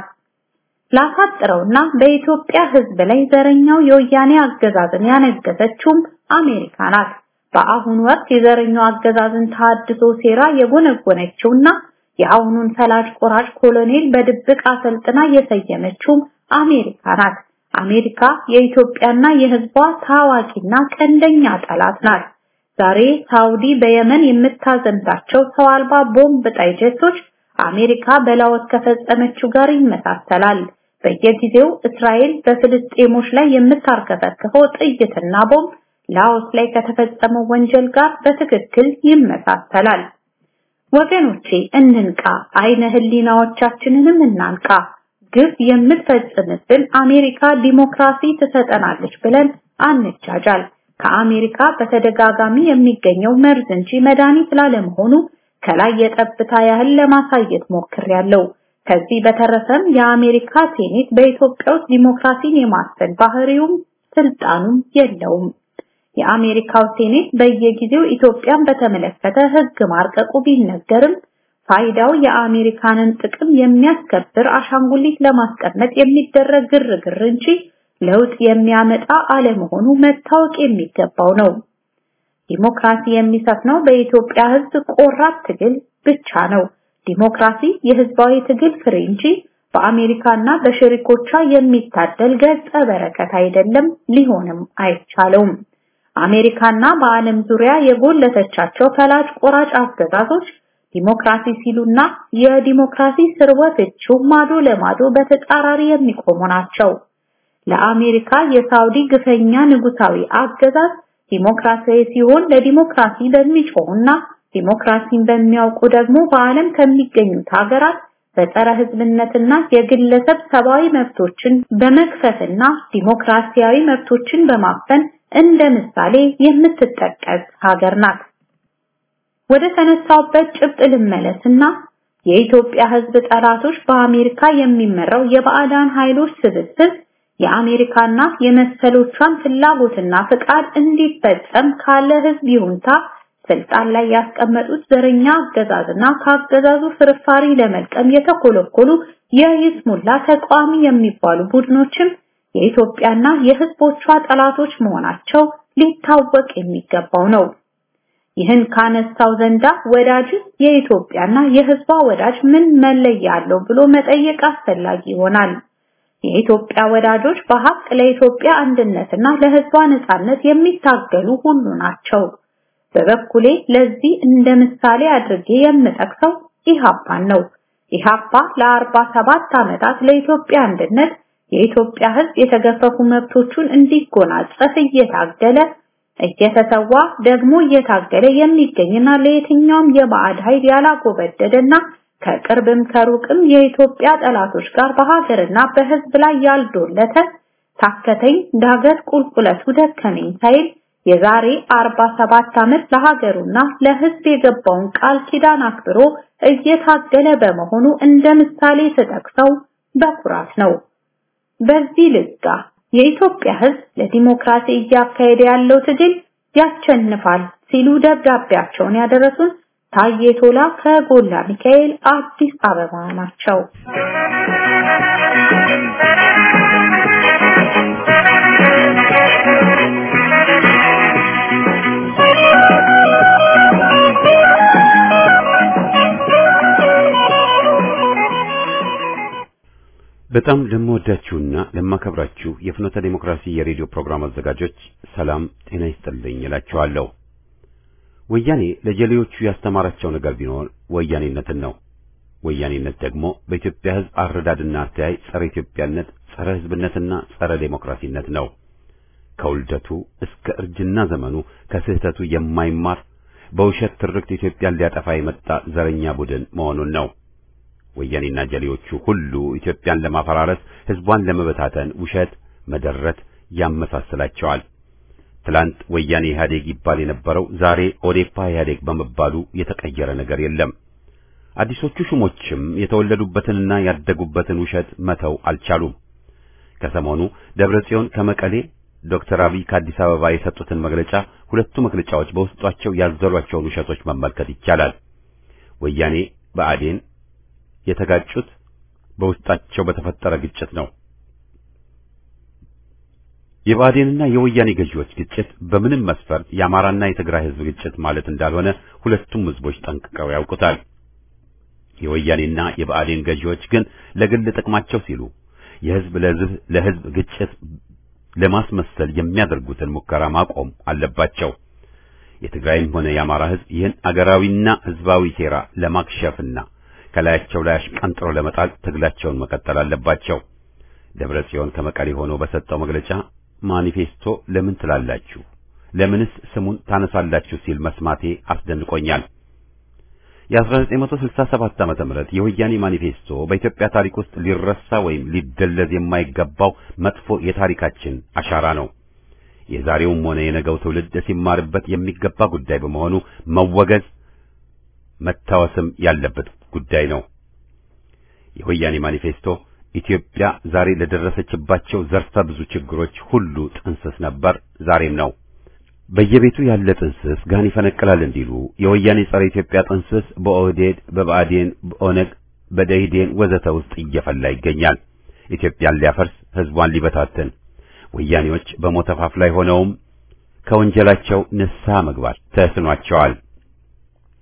ላሳጥረውና በኢትዮጵያ ህዝብ ላይ ዘረኛው የወያኔ አገዛዝን ያነገሰችውም አሜሪካ ናት። በአሁኑ ወቅት የዘረኛው አገዛዝን ተሐድሶ ሴራ የጎነጎነችውና የአሁኑን ፈላጭ ቆራጭ ኮሎኔል በድብቅ አሰልጥና የሰየመችው አሜሪካ ናት። አሜሪካ የኢትዮጵያና የህዝቧ ታዋቂና ቀንደኛ ጠላት ናት። ዛሬ ሳውዲ በየመን የምታዘምታቸው ሰው አልባ ቦምብ ጣይ ጀቶች አሜሪካ በላኦስ ከፈጸመችው ጋር ይመሳሰላል። በየጊዜው እስራኤል በፍልስጤሞች ላይ የምታርከፈክፈው ጥይትና ቦምብ ላኦስ ላይ ከተፈጸመው ወንጀል ጋር በትክክል ይመሳሰላል። ወገኖቼ እንንቃ፣ አይነ ህሊናዎቻችንንም እናንቃ። ግፍ የምትፈጽምብን አሜሪካ ዲሞክራሲ ትሰጠናለች ብለን አንቻጃል። ከአሜሪካ በተደጋጋሚ የሚገኘው መርዝ እንጂ መድኃኒት ላለመሆኑ ከላይ የጠብታ ያህል ለማሳየት ሞክሬያለሁ። ከዚህ በተረፈም የአሜሪካ ሴኔት በኢትዮጵያ ውስጥ ዲሞክራሲን የማስፈን ባህሪውም ስልጣኑም የለውም። የአሜሪካው ሴኔት በየጊዜው ኢትዮጵያን በተመለከተ ህግ ማርቀቁ ቢነገርም ፋይዳው የአሜሪካንን ጥቅም የሚያስከብር አሻንጉሊት ለማስቀመጥ የሚደረግ ግርግር እንጂ ለውጥ የሚያመጣ አለመሆኑ መታወቅ የሚገባው ነው። ዲሞክራሲ የሚሰፍነው በኢትዮጵያ ህዝብ ቆራጥ ትግል ብቻ ነው። ዲሞክራሲ የህዝባዊ ትግል ፍሬ እንጂ በአሜሪካና በሸሪኮቿ የሚታደል ገጸ በረከት አይደለም፣ ሊሆንም አይቻለውም። አሜሪካና በዓለም ዙሪያ የጎለተቻቸው ፈላጭ ቆራጭ አገዛዞች ዲሞክራሲ ሲሉና የዲሞክራሲ ስርወትቹ ማዶ ለማዶ በተጻራሪ የሚቆሙ ናቸው። ለአሜሪካ የሳውዲ ግፈኛ ንጉሳዊ አገዛዝ ዲሞክራሲያዊ ሲሆን ለዲሞክራሲ በሚጮሁና ዲሞክራሲን በሚያውቁ ደግሞ በዓለም ከሚገኙት ሀገራት በጸረ ህዝብነትና የግለሰብ ሰብአዊ መብቶችን በመክፈትና ዲሞክራሲያዊ መብቶችን በማፈን እንደ ምሳሌ የምትጠቀስ ሀገር ናት። ወደ ተነሳውበት ጭብጥ ልመለስና የኢትዮጵያ ህዝብ ጠላቶች በአሜሪካ የሚመራው የባዕዳን ኃይሎች ስብስብ የአሜሪካና የመሰሎቿን ፍላጎትና ፍቃድ እንዲፈጸም ካለ ህዝብ ይሁንታ ስልጣን ላይ ያስቀመጡት ዘረኛ አገዛዝና ከአገዛዙ ፍርፋሪ ለመልቀም የተኮለኮሉ የይስሙላ ተቋሚ የሚባሉ ቡድኖችም የኢትዮጵያና የህዝቦቿ ጠላቶች መሆናቸው ሊታወቅ የሚገባው ነው። ይህን ካነሳው ዘንዳ ወዳጅ የኢትዮጵያና የህዝቧ ወዳጅ ምን መለያ አለው ብሎ መጠየቅ አስፈላጊ ይሆናል። የኢትዮጵያ ወዳጆች በሐቅ ለኢትዮጵያ አንድነትና ለህዝቧ ነጻነት የሚታገሉ ሁሉ ናቸው። በበኩሌ ለዚህ እንደ ምሳሌ አድርጌ የምጠቅሰው ኢሃፓን ነው። ኢሃፓ ለአርባ ሰባት ዓመታት ለኢትዮጵያ አንድነት የኢትዮጵያ ህዝብ የተገፈፉ መብቶቹን እንዲጎናጸፍ እየታገለ እየተሰዋ ደግሞ እየታገለ የሚገኝና ለየትኛውም የባዕድ ኃይል ያላጎበደደና ከቅርብም ከሩቅም የኢትዮጵያ ጠላቶች ጋር በሀገርና በህዝብ ላይ ያልዶለተ ታከተኝ ዳገት ቁልቁለቱ ደከመኝ ሳይል የዛሬ አርባ ሰባት ዓመት ለሀገሩና ለህዝብ የገባውን ቃል ኪዳን አክብሮ እየታገለ በመሆኑ እንደ ምሳሌ ተጠቅሰው በኩራት ነው። በዚህ ልጋ የኢትዮጵያ ህዝብ ለዲሞክራሲ እያካሄደ ያለው ትግል ያሸንፋል ሲሉ ደብዳቤያቸውን ያደረሱን ታዬ ቶላ ከጎላ ሚካኤል አዲስ አበባ ናቸው። በጣም ለምወዳችሁና ለማከብራችሁ የፍኖተ ዲሞክራሲ የሬዲዮ ፕሮግራም አዘጋጆች ሰላም ጤና ይስጥልኝ እላችኋለሁ። ወያኔ ለጀሌዎቹ ያስተማራቸው ነገር ቢኖር ወያኔነትን ነው። ወያኔነት ደግሞ በኢትዮጵያ ህዝብ አረዳድና አተያይ ጸረ ኢትዮጵያነት፣ ጸረ ህዝብነትና ጸረ ዴሞክራሲነት ነው። ከውልደቱ እስከ እርጅና ዘመኑ ከስህተቱ የማይማር በውሸት ትርክት ኢትዮጵያን ሊያጠፋ የመጣ ዘረኛ ቡድን መሆኑን ነው። ወያኔና ጀሌዎቹ ሁሉ ኢትዮጵያን ለማፈራረስ ህዝቧን ለመበታተን ውሸት መደረት ያመሳስላቸዋል። ትላንት ወያኔ ኢህአዴግ ይባል የነበረው ዛሬ ኦዴፓ ኢህአዴግ በመባሉ የተቀየረ ነገር የለም። አዲሶቹ ሹሞችም የተወለዱበትንና ያደጉበትን ውሸት መተው አልቻሉም። ከሰሞኑ ደብረጽዮን ከመቀሌ ዶክተር አብይ ከአዲስ አበባ የሰጡትን መግለጫ ሁለቱ መግለጫዎች በውስጣቸው ያዘሏቸውን ውሸቶች መመልከት ይቻላል። ወያኔ በአዴን የተጋጩት በውስጣቸው በተፈጠረ ግጭት ነው። የባዴንና የወያኔ ገዢዎች ግጭት በምንም መስፈርት የአማራና የትግራይ ህዝብ ግጭት ማለት እንዳልሆነ ሁለቱም ህዝቦች ጠንቅቀው ያውቁታል። የወያኔና የባዴን ገዢዎች ግን ለግል ጥቅማቸው ሲሉ የህዝብ ለህዝብ ለህዝብ ግጭት ለማስመሰል የሚያደርጉትን ሙከራ ማቆም አለባቸው። የትግራይም ሆነ የአማራ ህዝብ ይህን አገራዊና ህዝባዊ ሴራ ለማክሸፍና ከላያቸው ላይ አሽቀንጥሮ ለመጣል ትግላቸውን መቀጠል አለባቸው። ደብረጽዮን ከመቀሌ ሆኖ በሰጠው መግለጫ ማኒፌስቶ ለምን ትላላችሁ? ለምንስ ስሙን ታነሳላችሁ ሲል መስማቴ አስደንቆኛል። የ1967 ዓመተ ምህረት የወያኔ ማኒፌስቶ በኢትዮጵያ ታሪክ ውስጥ ሊረሳ ወይም ሊደለዝ የማይገባው መጥፎ የታሪካችን አሻራ ነው። የዛሬውም ሆነ የነገው ትውልድ ሲማርበት የሚገባ ጉዳይ በመሆኑ መወገዝ መታወስም ያለበት ጉዳይ ነው። የወያኔ ማኒፌስቶ ኢትዮጵያ ዛሬ ለደረሰችባቸው ዘርፈ ብዙ ችግሮች ሁሉ ጥንስስ ነበር፣ ዛሬም ነው። በየቤቱ ያለ ጥንስስ ጋን ይፈነቅላል እንዲሉ የወያኔ ጸረ ኢትዮጵያ ጥንስስ በኦህዴድ፣ በባዴን፣ በኦነግ፣ በደኢህዴን ወዘተ ውስጥ እየፈላ ይገኛል። ኢትዮጵያን ሊያፈርስ፣ ህዝቧን ሊበታተን ወያኔዎች በሞት አፋፍ ላይ ሆነውም ከወንጀላቸው ንስሐ መግባት ተስኗቸዋል።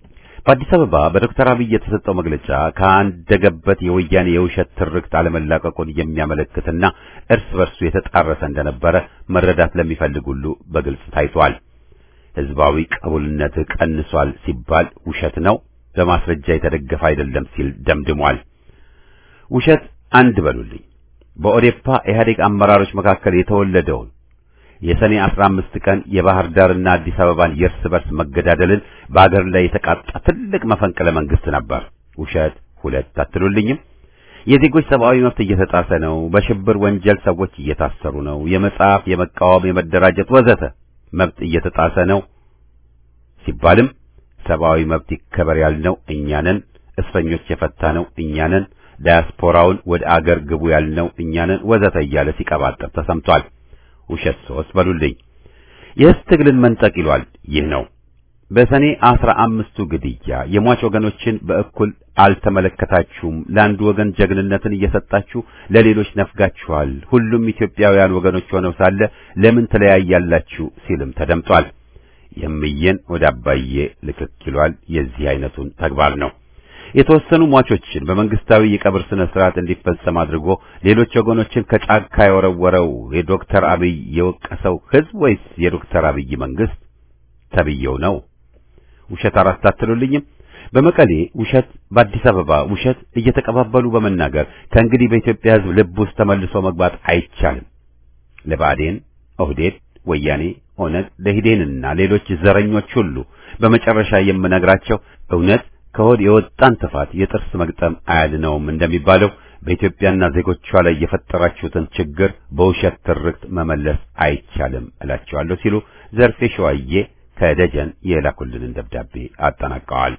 በአዲስ አበባ በዶክተር አብይ የተሰጠው መግለጫ ከአንደገበት የወያኔ የውሸት ትርክት አለመላቀቁን የሚያመለክትና እርስ በርሱ የተጣረሰ እንደነበረ መረዳት ለሚፈልግ ሁሉ በግልጽ ታይቷል። ህዝባዊ ቅቡልነት ቀንሷል ሲባል ውሸት ነው፣ በማስረጃ የተደገፈ አይደለም ሲል ደምድሟል። ውሸት አንድ በሉልኝ። በኦዴፓ ኢህአዴግ አመራሮች መካከል የተወለደውን የሰኔ አስራ አምስት ቀን የባህር ዳርና አዲስ አበባን የእርስ በርስ መገዳደልን በአገር ላይ የተቃጣ ትልቅ መፈንቅለ መንግስት ነበር። ውሸት ሁለት አትሉልኝም። የዜጎች ሰብአዊ መብት እየተጣሰ ነው፣ በሽብር ወንጀል ሰዎች እየታሰሩ ነው፣ የመጻፍ፣ የመቃወም፣ የመደራጀት ወዘተ መብት እየተጣሰ ነው ሲባልም ሰብአዊ መብት ይከበር ያልነው እኛ ነን፣ እስረኞች የፈታነው እኛ ነን፣ ዳያስፖራውን ወደ አገር ግቡ ያልነው እኛ ነን ወዘተ እያለ ሲቀባጥር ተሰምቷል። ውሸት ሶስት በሉልኝ። የህዝብ ትግልን መንጠቅ ይሏል። ይህ ነው። በሰኔ አስራ አምስቱ ግድያ የሟች ወገኖችን በእኩል አልተመለከታችሁም፣ ለአንዱ ወገን ጀግንነትን እየሰጣችሁ ለሌሎች ነፍጋችኋል፣ ሁሉም ኢትዮጵያውያን ወገኖች ሆነው ሳለ ለምን ተለያያላችሁ ሲልም ተደምጧል። የምየን ወደ አባዬ ልክክ ይሏል። የዚህ አይነቱን ተግባር ነው። የተወሰኑ ሟቾችን በመንግስታዊ የቀብር ስነ ስርዓት እንዲፈጸም አድርጎ ሌሎች ወገኖችን ከጫካ የወረወረው የዶክተር አብይ የወቀሰው ህዝብ ወይስ የዶክተር አብይ መንግስት ተብየው ነው? ውሸት አራት አትሉልኝም። በመቀሌ ውሸት፣ በአዲስ አበባ ውሸት እየተቀባበሉ በመናገር ከእንግዲህ በኢትዮጵያ ህዝብ ልብ ውስጥ ተመልሶ መግባት አይቻልም። ለባዴን፣ ኦህዴድ፣ ወያኔ፣ ኦነግ፣ ለሂዴንና ሌሎች ዘረኞች ሁሉ በመጨረሻ የምነግራቸው እውነት ከሆድ የወጣን ጥፋት የጥርስ መግጠም አያድነውም እንደሚባለው በኢትዮጵያና ዜጎቿ ላይ የፈጠራችሁትን ችግር በውሸት ትርክት መመለስ አይቻልም እላቸዋለሁ ሲሉ ዘርፌ ሸዋዬ ከደጀን የላኩልንን ደብዳቤ አጠናቀዋል።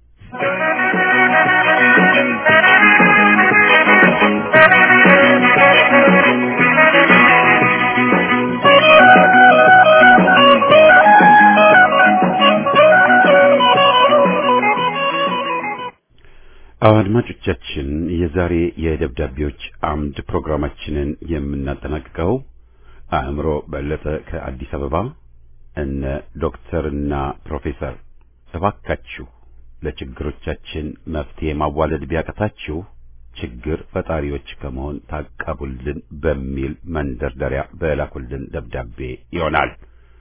አድማጮቻችን የዛሬ የደብዳቤዎች አምድ ፕሮግራማችንን የምናጠናቅቀው አእምሮ በለጠ ከአዲስ አበባ እነ ዶክተርና ፕሮፌሰር እባካችሁ ለችግሮቻችን መፍትሄ ማዋለድ ቢያቀታችሁ ችግር ፈጣሪዎች ከመሆን ታቀቡልን በሚል መንደርደሪያ በላኩልን ደብዳቤ ይሆናል።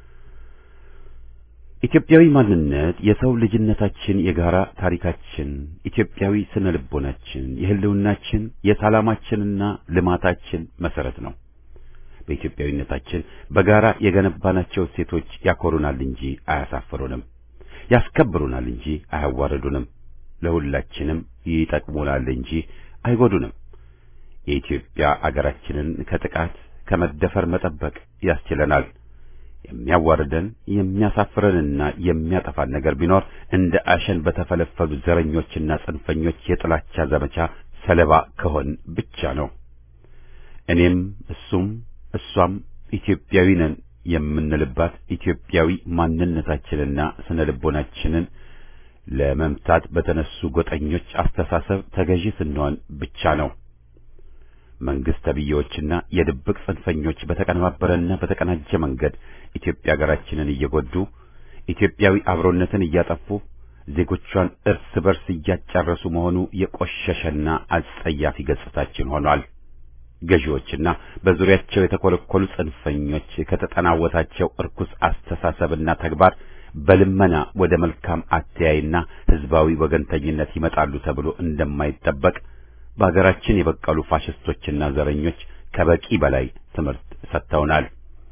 ኢትዮጵያዊ ማንነት የሰው ልጅነታችን፣ የጋራ ታሪካችን፣ ኢትዮጵያዊ ስነ ልቦናችን፣ የህልውናችን፣ የሰላማችንና ልማታችን መሰረት ነው። በኢትዮጵያዊነታችን በጋራ የገነባናቸው ሴቶች ያኮሩናል እንጂ አያሳፍሩንም፣ ያስከብሩናል እንጂ አያዋርዱንም፣ ለሁላችንም ይጠቅሙናል እንጂ አይጎዱንም። የኢትዮጵያ አገራችንን ከጥቃት ከመደፈር መጠበቅ ያስችለናል። የሚያዋርደን የሚያሳፍረንና የሚያጠፋን ነገር ቢኖር እንደ አሸን በተፈለፈሉ ዘረኞችና ጽንፈኞች የጥላቻ ዘመቻ ሰለባ ከሆን ብቻ ነው። እኔም እሱም እሷም ኢትዮጵያዊ ነን የምንልባት ኢትዮጵያዊ ማንነታችንና ስነ ልቦናችንን ለመምታት በተነሱ ጎጠኞች አስተሳሰብ ተገዢ ስንሆን ብቻ ነው። መንግስት ተብዬዎችና የድብቅ ጽንፈኞች በተቀነባበረና በተቀናጀ መንገድ ኢትዮጵያ ሀገራችንን እየጎዱ ኢትዮጵያዊ አብሮነትን እያጠፉ ዜጎቿን እርስ በርስ እያጫረሱ መሆኑ የቆሸሸና አጸያፊ ገጽታችን ሆኗል። ገዢዎችና በዙሪያቸው የተኮለኮሉ ጽንፈኞች ከተጠናወታቸው እርኩስ አስተሳሰብና ተግባር በልመና ወደ መልካም አተያይና ህዝባዊ ወገንተኝነት ይመጣሉ ተብሎ እንደማይጠበቅ በአገራችን የበቀሉ ፋሽስቶችና ዘረኞች ከበቂ በላይ ትምህርት ሰጥተውናል።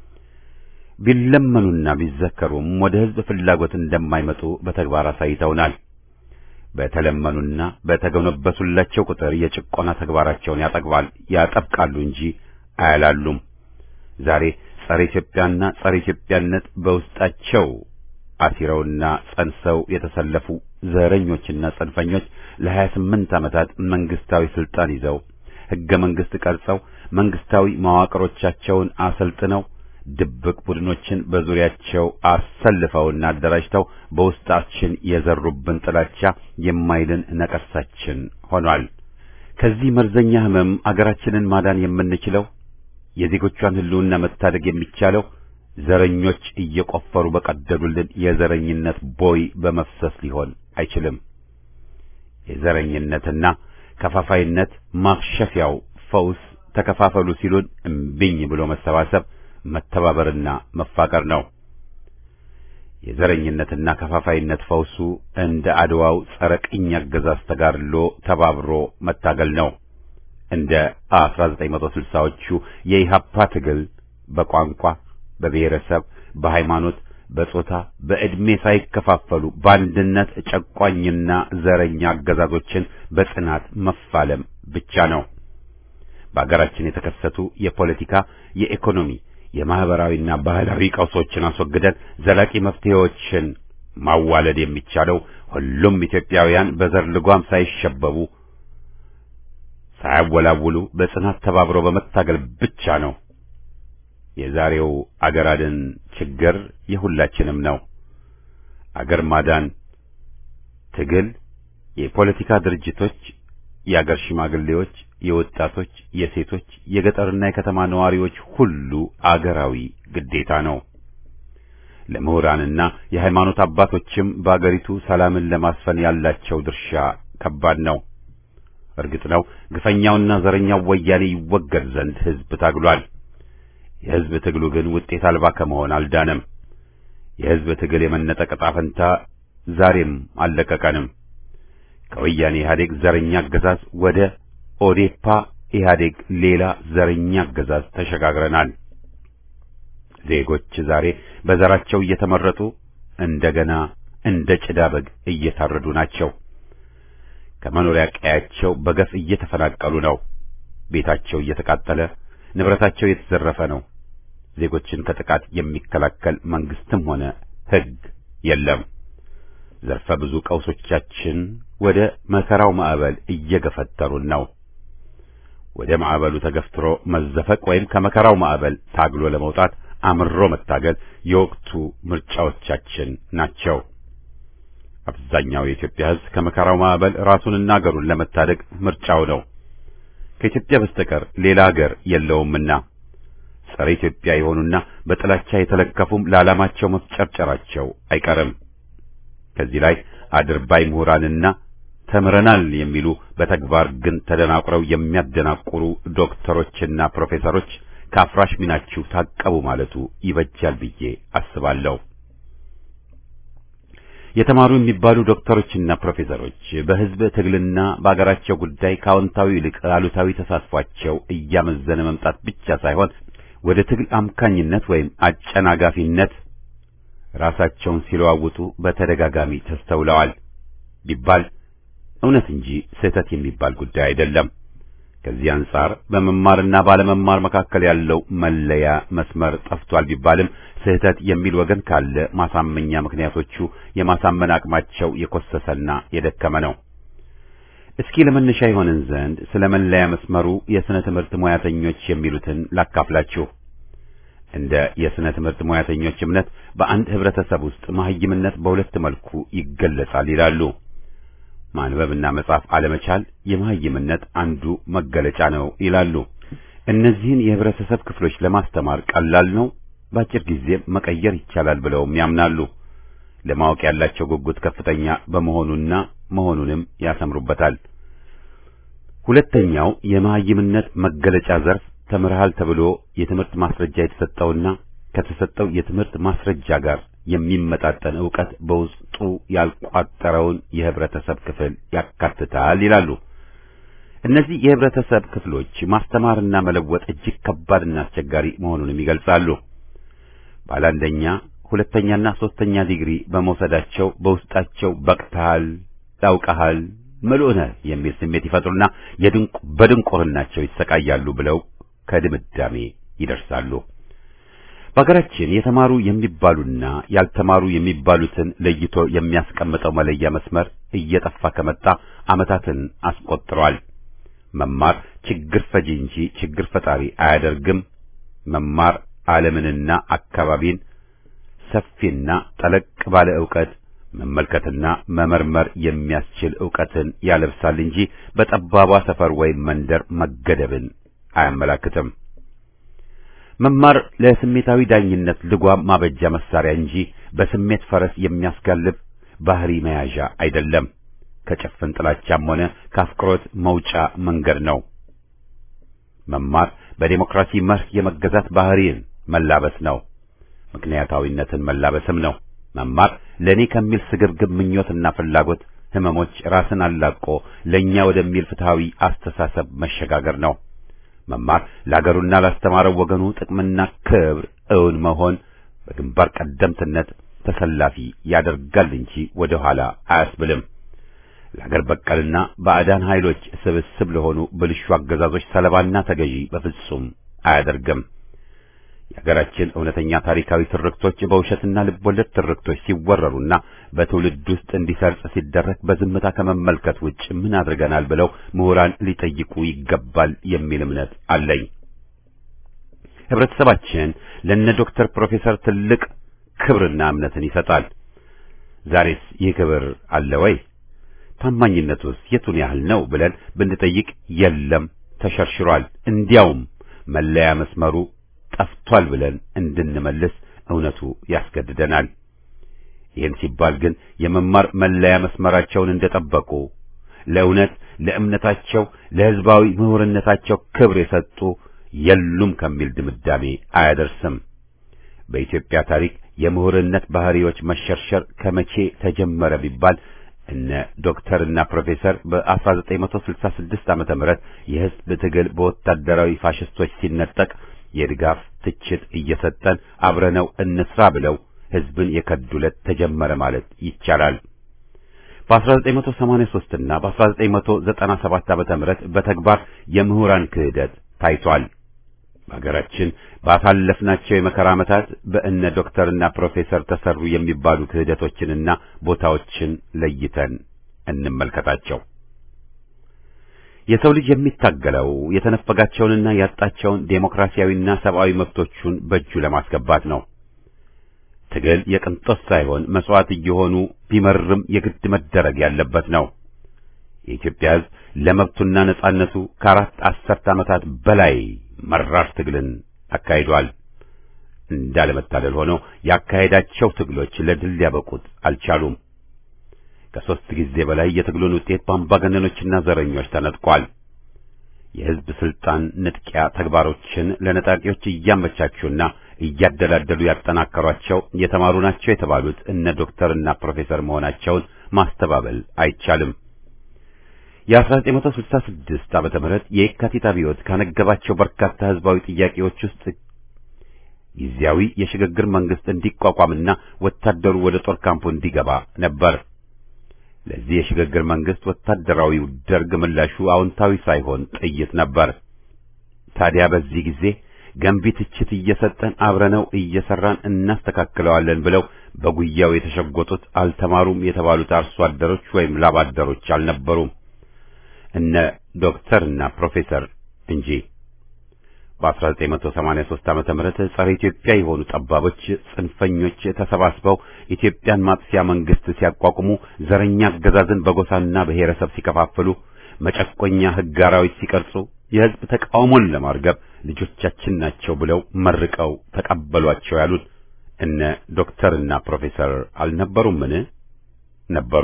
ቢለመኑና ቢዘከሩም ወደ ህዝብ ፍላጎት እንደማይመጡ በተግባር አሳይተውናል። በተለመኑና በተገነበሱላቸው ቁጥር የጭቆና ተግባራቸውን ያጠግባል ያጠብቃሉ እንጂ አያላሉም። ዛሬ ጸረ ኢትዮጵያና ጸረ ኢትዮጵያነት በውስጣቸው አሲረውና ጸንሰው የተሰለፉ ዘረኞችና ጽንፈኞች ለሀያ ስምንት ዓመታት መንግስታዊ ስልጣን ይዘው ህገ መንግስት ቀርጸው መንግስታዊ መዋቅሮቻቸውን አሰልጥነው ድብቅ ቡድኖችን በዙሪያቸው አሰልፈውና አደራጅተው በውስጣችን የዘሩብን ጥላቻ የማይልን ነቀርሳችን ሆኗል። ከዚህ መርዘኛ ህመም አገራችንን ማዳን የምንችለው የዜጎቿን ህልውና መታደግ የሚቻለው ዘረኞች እየቆፈሩ በቀደዱልን የዘረኝነት ቦይ በመፍሰስ ሊሆን አይችልም። የዘረኝነትና ከፋፋይነት ማክሸፊያው ፈውስ ተከፋፈሉ ሲሉን እምቢኝ ብሎ መሰባሰብ፣ መተባበርና መፋቀር ነው። የዘረኝነትና ከፋፋይነት ፈውሱ እንደ አድዋው ጸረ ቅኝ አገዛዝ ተጋድሎ ተባብሮ መታገል ነው። እንደ አስራ ዘጠኝ መቶ ስልሳዎቹ የኢሃፓ ትግል በቋንቋ፣ በብሔረሰብ፣ በሃይማኖት፣ በጾታ፣ በዕድሜ ሳይከፋፈሉ በአንድነት ጨቋኝና ዘረኛ አገዛዞችን በጽናት መፋለም ብቻ ነው። በአገራችን የተከሰቱ የፖለቲካ፣ የኢኮኖሚ፣ የማህበራዊና ባህላዊ ቀውሶችን አስወግደን ዘላቂ መፍትሄዎችን ማዋለድ የሚቻለው ሁሉም ኢትዮጵያውያን በዘር ልጓም ሳይሸበቡ ሳያወላውሉ በጽናት ተባብረው በመታገል ብቻ ነው። የዛሬው አገር አድን ችግር የሁላችንም ነው። አገር ማዳን ትግል የፖለቲካ ድርጅቶች፣ የአገር ሽማግሌዎች፣ የወጣቶች፣ የሴቶች፣ የገጠርና የከተማ ነዋሪዎች ሁሉ አገራዊ ግዴታ ነው። ለምሁራንና የሃይማኖት አባቶችም በአገሪቱ ሰላምን ለማስፈን ያላቸው ድርሻ ከባድ ነው። እርግጥ ነው ግፈኛውና ዘረኛው ወያኔ ይወገድ ዘንድ ህዝብ ታግሏል። የህዝብ ትግሉ ግን ውጤት አልባ ከመሆን አልዳነም። የህዝብ ትግል የመነጠቅ ዕጣ ፈንታ ዛሬም አልለቀቀንም። ከወያኔ ኢህአዴግ ዘረኛ አገዛዝ ወደ ኦዴፓ ኢህአዴግ ሌላ ዘረኛ አገዛዝ ተሸጋግረናል። ዜጎች ዛሬ በዘራቸው እየተመረጡ እንደገና እንደ ጭዳ በግ እየታረዱ ናቸው። ከመኖሪያ ቀያቸው በገፍ እየተፈናቀሉ ነው። ቤታቸው እየተቃጠለ ንብረታቸው እየተዘረፈ ነው። ዜጎችን ከጥቃት የሚከላከል መንግስትም ሆነ ህግ የለም። ዘርፈ ብዙ ቀውሶቻችን ወደ መከራው ማዕበል እየገፈተሩን ነው። ወደ ማዕበሉ ተገፍትሮ መዘፈቅ ወይም ከመከራው ማዕበል ታግሎ ለመውጣት አምሮ መታገል የወቅቱ ምርጫዎቻችን ናቸው። አብዛኛው የኢትዮጵያ ህዝብ ከመከራው ማዕበል ራሱንና አገሩን ለመታደግ ምርጫው ነው። ከኢትዮጵያ በስተቀር ሌላ ሀገር የለውምና ጸረ ኢትዮጵያ የሆኑና በጥላቻ የተለከፉም ለዓላማቸው መፍጨርጨራቸው አይቀርም። ከዚህ ላይ አድርባይ ምሁራንና ተምረናል የሚሉ በተግባር ግን ተደናቁረው የሚያደናቁሩ ዶክተሮችና ፕሮፌሰሮች ከአፍራሽ ሚናችሁ ታቀቡ ማለቱ ይበጃል ብዬ አስባለሁ። የተማሩ የሚባሉ ዶክተሮችና ፕሮፌሰሮች በህዝብ ትግልና በአገራቸው ጉዳይ ከአዎንታዊ ይልቅ አሉታዊ ተሳትፏቸው እያመዘነ መምጣት ብቻ ሳይሆን ወደ ትግል አምካኝነት ወይም አጨናጋፊነት ራሳቸውን ሲለዋውጡ በተደጋጋሚ ተስተውለዋል ቢባል እውነት እንጂ ስህተት የሚባል ጉዳይ አይደለም። ከዚህ አንጻር በመማርና ባለመማር መካከል ያለው መለያ መስመር ጠፍቷል ቢባልም ስህተት የሚል ወገን ካለ ማሳመኛ ምክንያቶቹ የማሳመን አቅማቸው የኮሰሰና የደከመ ነው። እስኪ ለመነሻ ይሆንን ዘንድ ስለ መለያ መስመሩ የስነ ትምህርት ሙያተኞች የሚሉትን ላካፍላችሁ። እንደ የስነ ትምህርት ሙያተኞች እምነት በአንድ ህብረተሰብ ውስጥ መሀይምነት በሁለት መልኩ ይገለጻል ይላሉ። ማንበብና መጻፍ አለመቻል የመሀይምነት አንዱ መገለጫ ነው ይላሉ። እነዚህን የህብረተሰብ ክፍሎች ለማስተማር ቀላል ነው፣ በአጭር ጊዜ መቀየር ይቻላል ብለውም ያምናሉ። ለማወቅ ያላቸው ጉጉት ከፍተኛ በመሆኑና መሆኑንም ያሰምሩበታል። ሁለተኛው የመሀይምነት መገለጫ ዘርፍ ተምረሃል ተብሎ የትምህርት ማስረጃ የተሰጠውና ከተሰጠው የትምህርት ማስረጃ ጋር የሚመጣጠን ዕውቀት በውስጡ ያልቋጠረውን የህብረተሰብ ክፍል ያካትታል ይላሉ። እነዚህ የህብረተሰብ ክፍሎች ማስተማርና መለወጥ እጅግ ከባድና አስቸጋሪ መሆኑንም ይገልጻሉ። ባለ አንደኛ፣ ሁለተኛና ሶስተኛ ዲግሪ በመውሰዳቸው በውስጣቸው በቅተሃል፣ ታውቀሃል፣ ምሉእ ነህ የሚል ስሜት ይፈጥሩና የድንቁ በድንቁርናቸው ይሰቃያሉ ብለው ከድምዳሜ ይደርሳሉ። በሀገራችን የተማሩ የሚባሉና ያልተማሩ የሚባሉትን ለይቶ የሚያስቀምጠው መለያ መስመር እየጠፋ ከመጣ ዓመታትን አስቆጥሯል። መማር ችግር ፈጂ እንጂ ችግር ፈጣሪ አያደርግም። መማር ዓለምንና አካባቢን ሰፊና ጠለቅ ባለ ዕውቀት መመልከትና መመርመር የሚያስችል ዕውቀትን ያለብሳል እንጂ በጠባቧ ሰፈር ወይም መንደር መገደብን አያመላክትም። መማር ለስሜታዊ ዳኝነት ልጓም ማበጃ መሳሪያ እንጂ በስሜት ፈረስ የሚያስጋልብ ባህሪ መያዣ አይደለም። ከጭፍን ጥላቻም ሆነ ከአፍቅሮት መውጫ መንገድ ነው። መማር በዲሞክራሲ መርህ የመገዛት ባህሪን መላበስ ነው። ምክንያታዊነትን መላበስም ነው። መማር ለኔ ከሚል ስግብግብ ምኞትና ፍላጎት ህመሞች ራስን አላቆ ለኛ ወደሚል ፍትሃዊ አስተሳሰብ መሸጋገር ነው። መማር ለአገሩና ላስተማረው ወገኑ ጥቅምና ክብር እውን መሆን በግንባር ቀደምትነት ተሰላፊ ያደርጋል እንጂ ወደ ኋላ አያስብልም። ለአገር በቀልና ባዕዳን ኃይሎች ስብስብ ለሆኑ ብልሹ አገዛዞች ሰለባና ተገዢ በፍጹም አያደርግም። የሀገራችን እውነተኛ ታሪካዊ ትርክቶች በውሸትና ልቦለድ ትርክቶች ሲወረሩና በትውልድ ውስጥ እንዲሰርጽ ሲደረግ በዝምታ ከመመልከት ውጭ ምን አድርገናል ብለው ምሁራን ሊጠይቁ ይገባል የሚል እምነት አለኝ። ህብረተሰባችን ለነ ዶክተር ፕሮፌሰር ትልቅ ክብርና እምነትን ይሰጣል። ዛሬስ ይህ ክብር አለ ወይ? ታማኝነቱስ የቱን ያህል ነው ብለን ብንጠይቅ የለም፣ ተሸርሽሯል፣ እንዲያውም መለያ መስመሩ ጠፍቷል ብለን እንድንመልስ እውነቱ ያስገድደናል። ይህን ሲባል ግን የመማር መለያ መስመራቸውን እንደጠበቁ ለእውነት፣ ለእምነታቸው፣ ለህዝባዊ ምሁርነታቸው ክብር የሰጡ የሉም ከሚል ድምዳሜ አያደርስም። በኢትዮጵያ ታሪክ የምሁርነት ባህሪዎች መሸርሸር ከመቼ ተጀመረ ቢባል እነ ዶክተርና ፕሮፌሰር በአስራ ዘጠኝ መቶ ስልሳ ስድስት ዓመተ ምህረት የህዝብ ትግል በወታደራዊ ፋሽስቶች ሲነጠቅ የድጋፍ ትችት እየሰጠን አብረነው እንስራ ብለው ህዝብን የከዱለት ተጀመረ ማለት ይቻላል። በአስራ ዘጠኝ መቶ ሰማንያ ሦስት እና በአስራ ዘጠኝ መቶ ዘጠና ሰባት ዓመተ ምህረት በተግባር የምሁራን ክህደት ታይቷል። በሀገራችን ባሳለፍናቸው የመከራ ዓመታት በእነ ዶክተርና ፕሮፌሰር ተሰሩ የሚባሉ ክህደቶችንና ቦታዎችን ለይተን እንመልከታቸው። የሰው ልጅ የሚታገለው የተነፈጋቸውንና ያጣቸውን ዴሞክራሲያዊና ሰብአዊ መብቶቹን በእጁ ለማስገባት ነው። ትግል የቅንጦት ሳይሆን መስዋዕት እየሆኑ ቢመርም የግድ መደረግ ያለበት ነው። የኢትዮጵያ ሕዝብ ለመብቱና ነጻነቱ ከአራት አስርት ዓመታት በላይ መራር ትግልን አካሂዷል። እንዳለመታደል ሆኖ ያካሄዳቸው ትግሎች ለድል ሊያበቁት አልቻሉም። ከሦስት ጊዜ በላይ የትግሉን ውጤት በአምባገነኖችና ዘረኞች ተነጥቋል። የሕዝብ ስልጣን ንጥቂያ ተግባሮችን ለነጣቂዎች እያመቻቹና እያደላደሉ ያጠናከሯቸው የተማሩ ናቸው የተባሉት እነ ዶክተርና ፕሮፌሰር መሆናቸውን ማስተባበል አይቻልም። የአስራ ዘጠኝ መቶ ስልሳ ስድስት ዓመተ ምህረት የካቲት አብዮት ካነገባቸው በርካታ ህዝባዊ ጥያቄዎች ውስጥ ጊዜያዊ የሽግግር መንግስት እንዲቋቋምና ወታደሩ ወደ ጦር ካምፑ እንዲገባ ነበር። ለዚህ የሽግግር መንግስት ወታደራዊው ደርግ ምላሹ አዎንታዊ ሳይሆን ጥይት ነበር። ታዲያ በዚህ ጊዜ ገንቢ ትችት እየሰጠን አብረነው እየሰራን እናስተካክለዋለን ብለው በጉያው የተሸጎጡት አልተማሩም የተባሉት አርሶ አደሮች ወይም ላባደሮች አልነበሩም፣ እነ ዶክተርና ፕሮፌሰር እንጂ። በአስራ ዘጠኝ መቶ ሰማንያ ሦስት ዓመተ ምህረት ጸረ ኢትዮጵያ የሆኑ ጠባቦች ጽንፈኞች ተሰባስበው ኢትዮጵያን ማጥፊያ መንግስት ሲያቋቁሙ፣ ዘረኛ አገዛዝን በጎሳና በብሔረሰብ ሲከፋፍሉ፣ መጨቆኛ ህግ አራዊት ሲቀርጹ፣ የህዝብ ተቃውሞን ለማርገብ ልጆቻችን ናቸው ብለው መርቀው ተቀበሏቸው ያሉት እነ ዶክተርና ፕሮፌሰር አልነበሩምን? ነበሩ።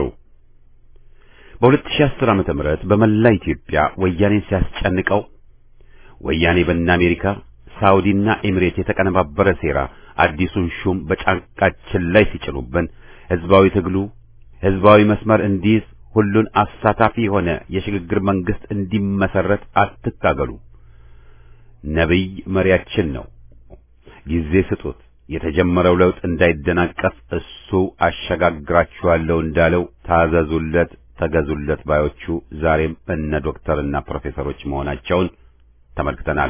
በሁለት ሺህ አስር ዓመተ ምህረት በመላ ኢትዮጵያ ወያኔን ሲያስጨንቀው ወያኔ በእነ አሜሪካ፣ ሳውዲና ኤሚሬት የተቀነባበረ ሴራ አዲሱን ሹም በጫንቃችን ላይ ሲጭኑብን ህዝባዊ ትግሉ ህዝባዊ መስመር እንዲይዝ ሁሉን አሳታፊ የሆነ የሽግግር መንግስት እንዲመሰረት አትታገሉ፣ ነብይ መሪያችን ነው፣ ጊዜ ስጡት፣ የተጀመረው ለውጥ እንዳይደናቀፍ እሱ አሸጋግራችኋለሁ እንዳለው ታዘዙለት፣ ተገዙለት ባዮቹ ዛሬም እነ ዶክተርና ፕሮፌሰሮች መሆናቸውን ተመልክተናል።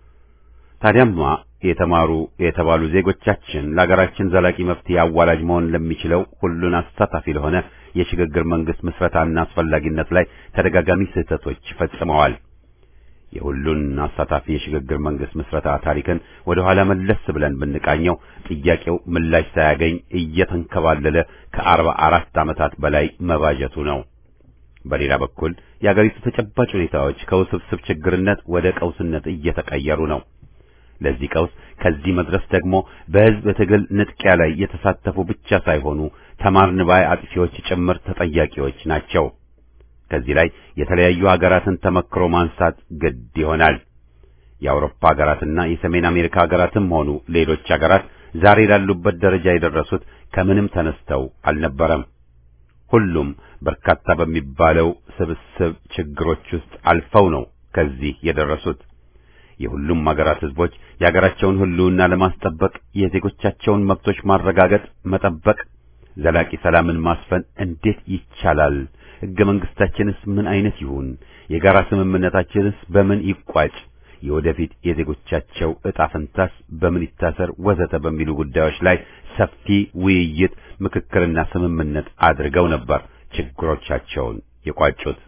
ታዲያማ የተማሩ የተባሉ ዜጎቻችን ለሀገራችን ዘላቂ መፍትሄ አዋላጅ መሆን ለሚችለው ሁሉን አሳታፊ ለሆነ የሽግግር መንግስት ምስረታና አስፈላጊነት ላይ ተደጋጋሚ ስህተቶች ፈጽመዋል። የሁሉን አሳታፊ የሽግግር መንግስት ምስረታ ታሪክን ወደ ኋላ መለስ ብለን ብንቃኘው ጥያቄው ምላሽ ሳያገኝ እየተንከባለለ ከአርባ አራት ዓመታት በላይ መባጀቱ ነው። በሌላ በኩል የአገሪቱ ተጨባጭ ሁኔታዎች ከውስብስብ ችግርነት ወደ ቀውስነት እየተቀየሩ ነው። ለዚህ ቀውስ ከዚህ መድረስ ደግሞ በህዝብ ትግል ንጥቂያ ላይ የተሳተፉ ብቻ ሳይሆኑ ተማርን ባይ አጥፊዎች ጭምር ተጠያቂዎች ናቸው። ከዚህ ላይ የተለያዩ ሀገራትን ተመክሮ ማንሳት ግድ ይሆናል። የአውሮፓ ሀገራትና የሰሜን አሜሪካ ሀገራትም ሆኑ ሌሎች ሀገራት ዛሬ ላሉበት ደረጃ የደረሱት ከምንም ተነስተው አልነበረም። ሁሉም በርካታ በሚባለው ስብስብ ችግሮች ውስጥ አልፈው ነው ከዚህ የደረሱት። የሁሉም ሀገራት ህዝቦች የሀገራቸውን ህልውና ለማስጠበቅ የዜጎቻቸውን መብቶች ማረጋገጥ፣ መጠበቅ፣ ዘላቂ ሰላምን ማስፈን እንዴት ይቻላል? ሕገ መንግስታችንስ ምን አይነት ይሁን? የጋራ ስምምነታችንስ በምን ይቋጭ? የወደፊት የዜጎቻቸው ዕጣ ፈንታስ በምን ይታሰር? ወዘተ በሚሉ ጉዳዮች ላይ ሰፊ ውይይት፣ ምክክርና ስምምነት አድርገው ነበር ችግሮቻቸውን የቋጩት።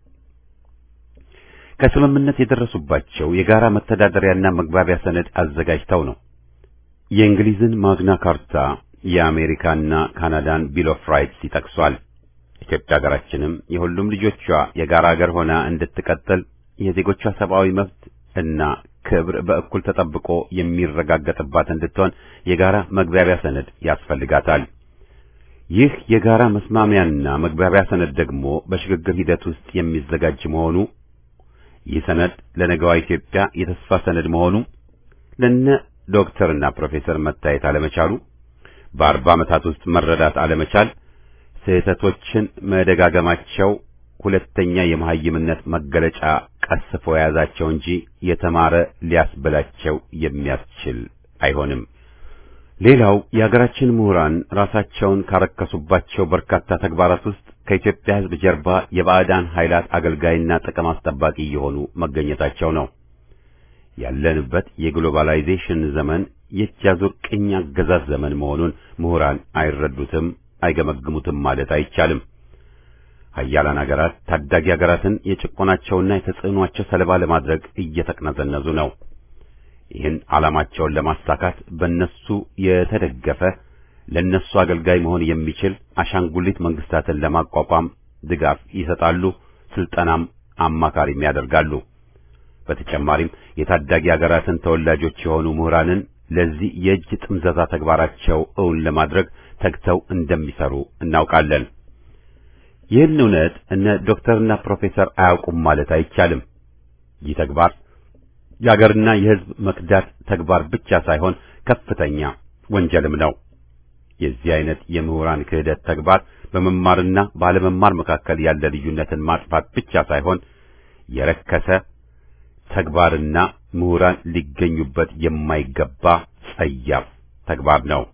ከስምምነት የደረሱባቸው የጋራ መተዳደሪያና መግባቢያ ሰነድ አዘጋጅተው ነው። የእንግሊዝን ማግና ካርታ፣ የአሜሪካና ካናዳን ቢል ኦፍ ራይትስ ይጠቅሷል። ኢትዮጵያ ሀገራችንም የሁሉም ልጆቿ የጋራ ሀገር ሆና እንድትቀጥል የዜጎቿ ሰብአዊ መብት እና ክብር በእኩል ተጠብቆ የሚረጋገጥባት እንድትሆን የጋራ መግባቢያ ሰነድ ያስፈልጋታል። ይህ የጋራ መስማሚያና መግባቢያ ሰነድ ደግሞ በሽግግር ሂደት ውስጥ የሚዘጋጅ መሆኑ፣ ይህ ሰነድ ለነገዋ ኢትዮጵያ የተስፋ ሰነድ መሆኑ፣ ለነ ዶክተርና ፕሮፌሰር መታየት አለመቻሉ፣ በአርባ ዓመታት ውስጥ መረዳት አለመቻል፣ ስህተቶችን መደጋገማቸው ሁለተኛ የመሐይምነት መገለጫ ቀስፎ የያዛቸው እንጂ የተማረ ሊያስበላቸው የሚያስችል አይሆንም። ሌላው የሀገራችን ምሁራን ራሳቸውን ካረከሱባቸው በርካታ ተግባራት ውስጥ ከኢትዮጵያ ሕዝብ ጀርባ የባዕዳን ኃይላት አገልጋይና ጥቅም አስጠባቂ የሆኑ መገኘታቸው ነው። ያለንበት የግሎባላይዜሽን ዘመን የእጅ አዙር ቅኝ አገዛዝ ዘመን መሆኑን ምሁራን አይረዱትም፣ አይገመግሙትም ማለት አይቻልም። ሀያላን ሀገራት ታዳጊ ሀገራትን የጭቆናቸውና የተጽዕኗቸው ሰለባ ለማድረግ እየተቅነዘነዙ ነው። ይህን ዓላማቸውን ለማሳካት በእነሱ የተደገፈ ለእነሱ አገልጋይ መሆን የሚችል አሻንጉሊት መንግስታትን ለማቋቋም ድጋፍ ይሰጣሉ፣ ስልጠናም አማካሪም ያደርጋሉ። በተጨማሪም የታዳጊ ሀገራትን ተወላጆች የሆኑ ምሁራንን ለዚህ የእጅ ጥምዘዛ ተግባራቸው እውን ለማድረግ ተግተው እንደሚሰሩ እናውቃለን። ይህን እውነት እነ ዶክተርና ፕሮፌሰር አያውቁም ማለት አይቻልም። ይህ ተግባር የአገርና የሕዝብ መክዳት ተግባር ብቻ ሳይሆን ከፍተኛ ወንጀልም ነው። የዚህ አይነት የምሁራን ክህደት ተግባር በመማርና ባለመማር መካከል ያለ ልዩነትን ማጥፋት ብቻ ሳይሆን የረከሰ ተግባርና ምሁራን ሊገኙበት የማይገባ ጸያፍ ተግባር ነው።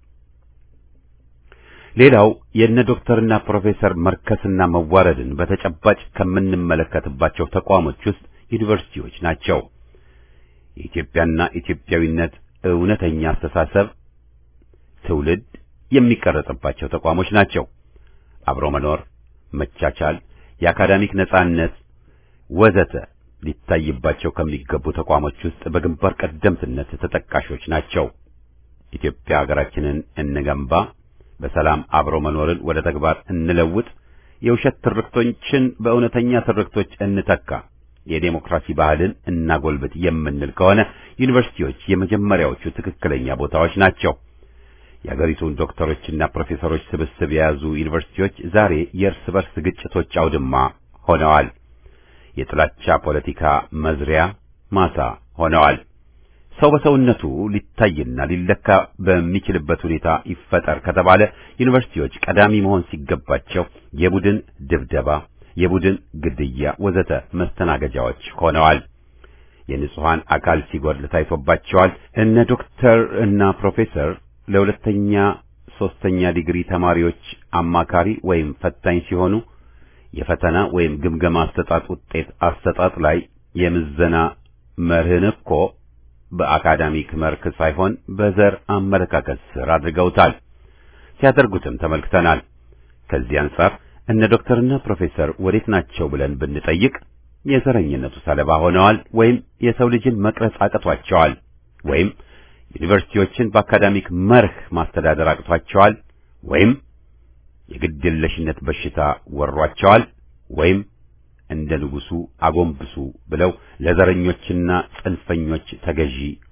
ሌላው የነ ዶክተርና ፕሮፌሰር መርከስና መዋረድን በተጨባጭ ከምንመለከትባቸው ተቋሞች ውስጥ ዩኒቨርሲቲዎች ናቸው። የኢትዮጵያና ኢትዮጵያዊነት እውነተኛ አስተሳሰብ ትውልድ የሚቀረጽባቸው ተቋሞች ናቸው። አብሮ መኖር፣ መቻቻል፣ የአካዳሚክ ነጻነት ወዘተ ሊታይባቸው ከሚገቡ ተቋሞች ውስጥ በግንባር ቀደምትነት ተጠቃሾች ናቸው። ኢትዮጵያ ሀገራችንን እንገንባ፣ በሰላም አብሮ መኖርን ወደ ተግባር እንለውጥ፣ የውሸት ትርክቶችን በእውነተኛ ትርክቶች እንተካ፣ የዴሞክራሲ ባህልን እናጎልብት የምንል ከሆነ ዩኒቨርሲቲዎች የመጀመሪያዎቹ ትክክለኛ ቦታዎች ናቸው። የአገሪቱን ዶክተሮችና ፕሮፌሰሮች ስብስብ የያዙ ዩኒቨርሲቲዎች ዛሬ የእርስ በርስ ግጭቶች አውድማ ሆነዋል። የጥላቻ ፖለቲካ መዝሪያ ማሳ ሆነዋል። ሰው በሰውነቱ ሊታይና ሊለካ በሚችልበት ሁኔታ ይፈጠር ከተባለ ዩኒቨርሲቲዎች ቀዳሚ መሆን ሲገባቸው የቡድን ድብደባ፣ የቡድን ግድያ ወዘተ መስተናገጃዎች ሆነዋል። የንጹሃን አካል ሲጎድል ታይቶባቸዋል። እነ ዶክተር እና ፕሮፌሰር ለሁለተኛ ሶስተኛ ዲግሪ ተማሪዎች አማካሪ ወይም ፈታኝ ሲሆኑ የፈተና ወይም ግምገማ አሰጣጥ ውጤት አሰጣጥ ላይ የምዘና መርህን እኮ በአካዳሚክ መርህ ሳይሆን በዘር አመለካከት ስር አድርገውታል። ሲያደርጉትም ተመልክተናል። ከዚህ አንጻር እነ ዶክተርና ፕሮፌሰር ወዴት ናቸው ብለን ብንጠይቅ የዘረኝነቱ ሰለባ ሆነዋል፣ ወይም የሰው ልጅን መቅረጽ አቅቷቸዋል፣ ወይም ዩኒቨርሲቲዎችን በአካዳሚክ መርህ ማስተዳደር አቅቷቸዋል፣ ወይም የግድየለሽነት በሽታ ወሯቸዋል፣ ወይም እንደ ንጉሱ አጎንብሱ ብለው ለዘረኞችና ጽንፈኞች ተገዢ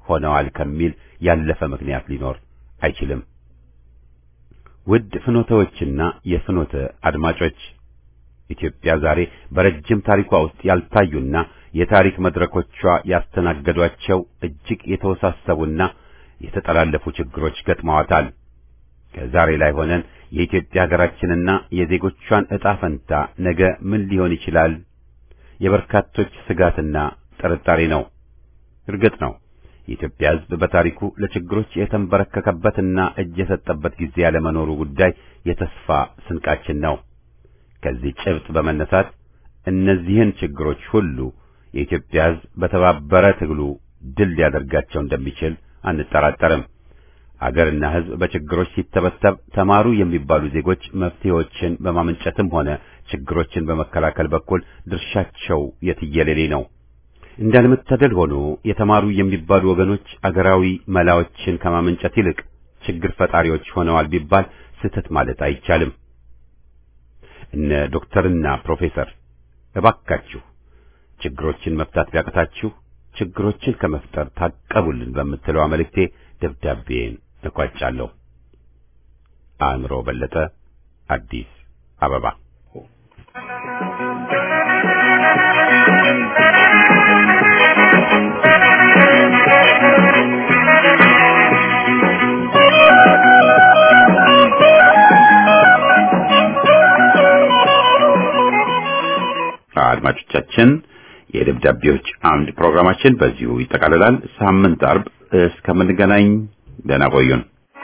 ሆነዋል ከሚል ያለፈ ምክንያት ሊኖር አይችልም። ውድ ፍኖተዎችና የፍኖተ አድማጮች ኢትዮጵያ ዛሬ በረጅም ታሪኳ ውስጥ ያልታዩና የታሪክ መድረኮቿ ያስተናገዷቸው እጅግ የተወሳሰቡና የተጠላለፉ ችግሮች ገጥመዋታል። ከዛሬ ላይ ሆነን የኢትዮጵያ ሀገራችንና የዜጎቿን ዕጣ ፈንታ ነገ ምን ሊሆን ይችላል የበርካቶች ስጋትና ጥርጣሬ ነው። እርግጥ ነው የኢትዮጵያ ሕዝብ በታሪኩ ለችግሮች የተንበረከከበትና እጅ የሰጠበት ጊዜ ያለመኖሩ ጉዳይ የተስፋ ስንቃችን ነው። ከዚህ ጭብጥ በመነሳት እነዚህን ችግሮች ሁሉ የኢትዮጵያ ሕዝብ በተባበረ ትግሉ ድል ሊያደርጋቸው እንደሚችል አንጠራጠርም። አገርና ሕዝብ በችግሮች ሲተበተብ ተማሩ የሚባሉ ዜጎች መፍትሄዎችን በማመንጨትም ሆነ ችግሮችን በመከላከል በኩል ድርሻቸው የትየለሌ ነው። እንዳለመታደል ሆኖ የተማሩ የሚባሉ ወገኖች አገራዊ መላዎችን ከማመንጨት ይልቅ ችግር ፈጣሪዎች ሆነዋል ቢባል ስህተት ማለት አይቻልም። እነ ዶክተርና ፕሮፌሰር እባካችሁ ችግሮችን መፍታት ቢያቅታችሁ ችግሮችን ከመፍጠር ታቀቡልን በምትለው መልእክቴ ደብዳቤን እቋጫለሁ። አእምሮ በለጠ፣ አዲስ አበባ። አድማጮቻችን የደብዳቤዎች አምድ ፕሮግራማችን በዚሁ ይጠቃልላል። ሳምንት አርብ እስከምንገናኝ ደህና ቆዩን።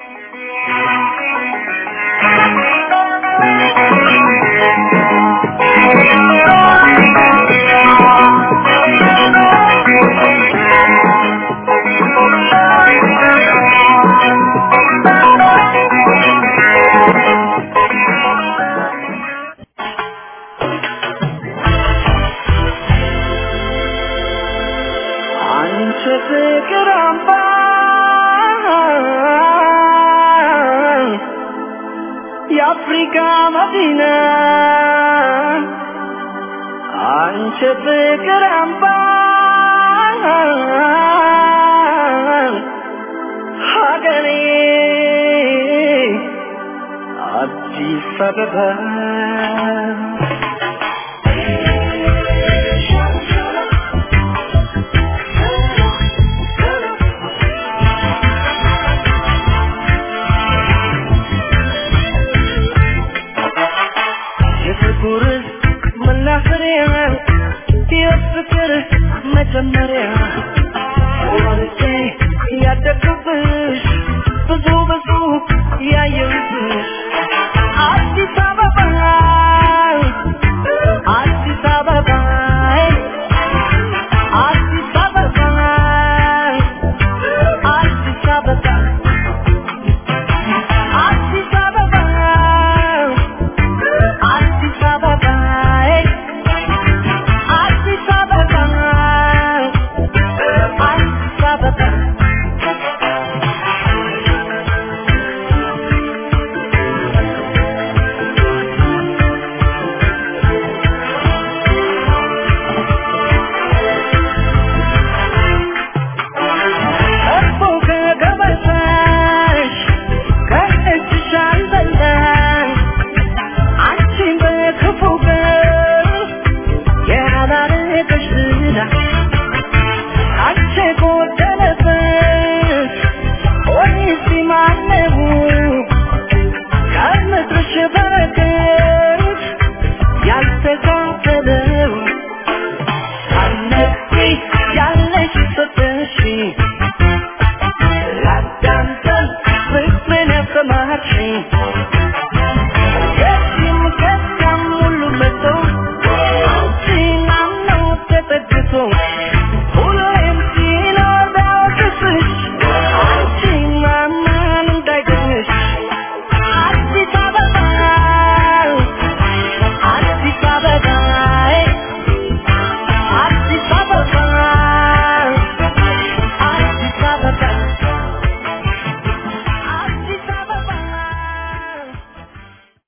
የአፍሪካ መዲና አንቺ ፍቅር አምባ ሀገሬ አዲስ አበባ የፍቅር መጀመሪያ ወልጄ ያደግኩብሽ ብዙ ብዙ ያየሁብሽ አዲስ አበባ አዲስ አበባ አዲስ አበባ አዲስ አበባ አዲስ አበባ አዲስ አበባ So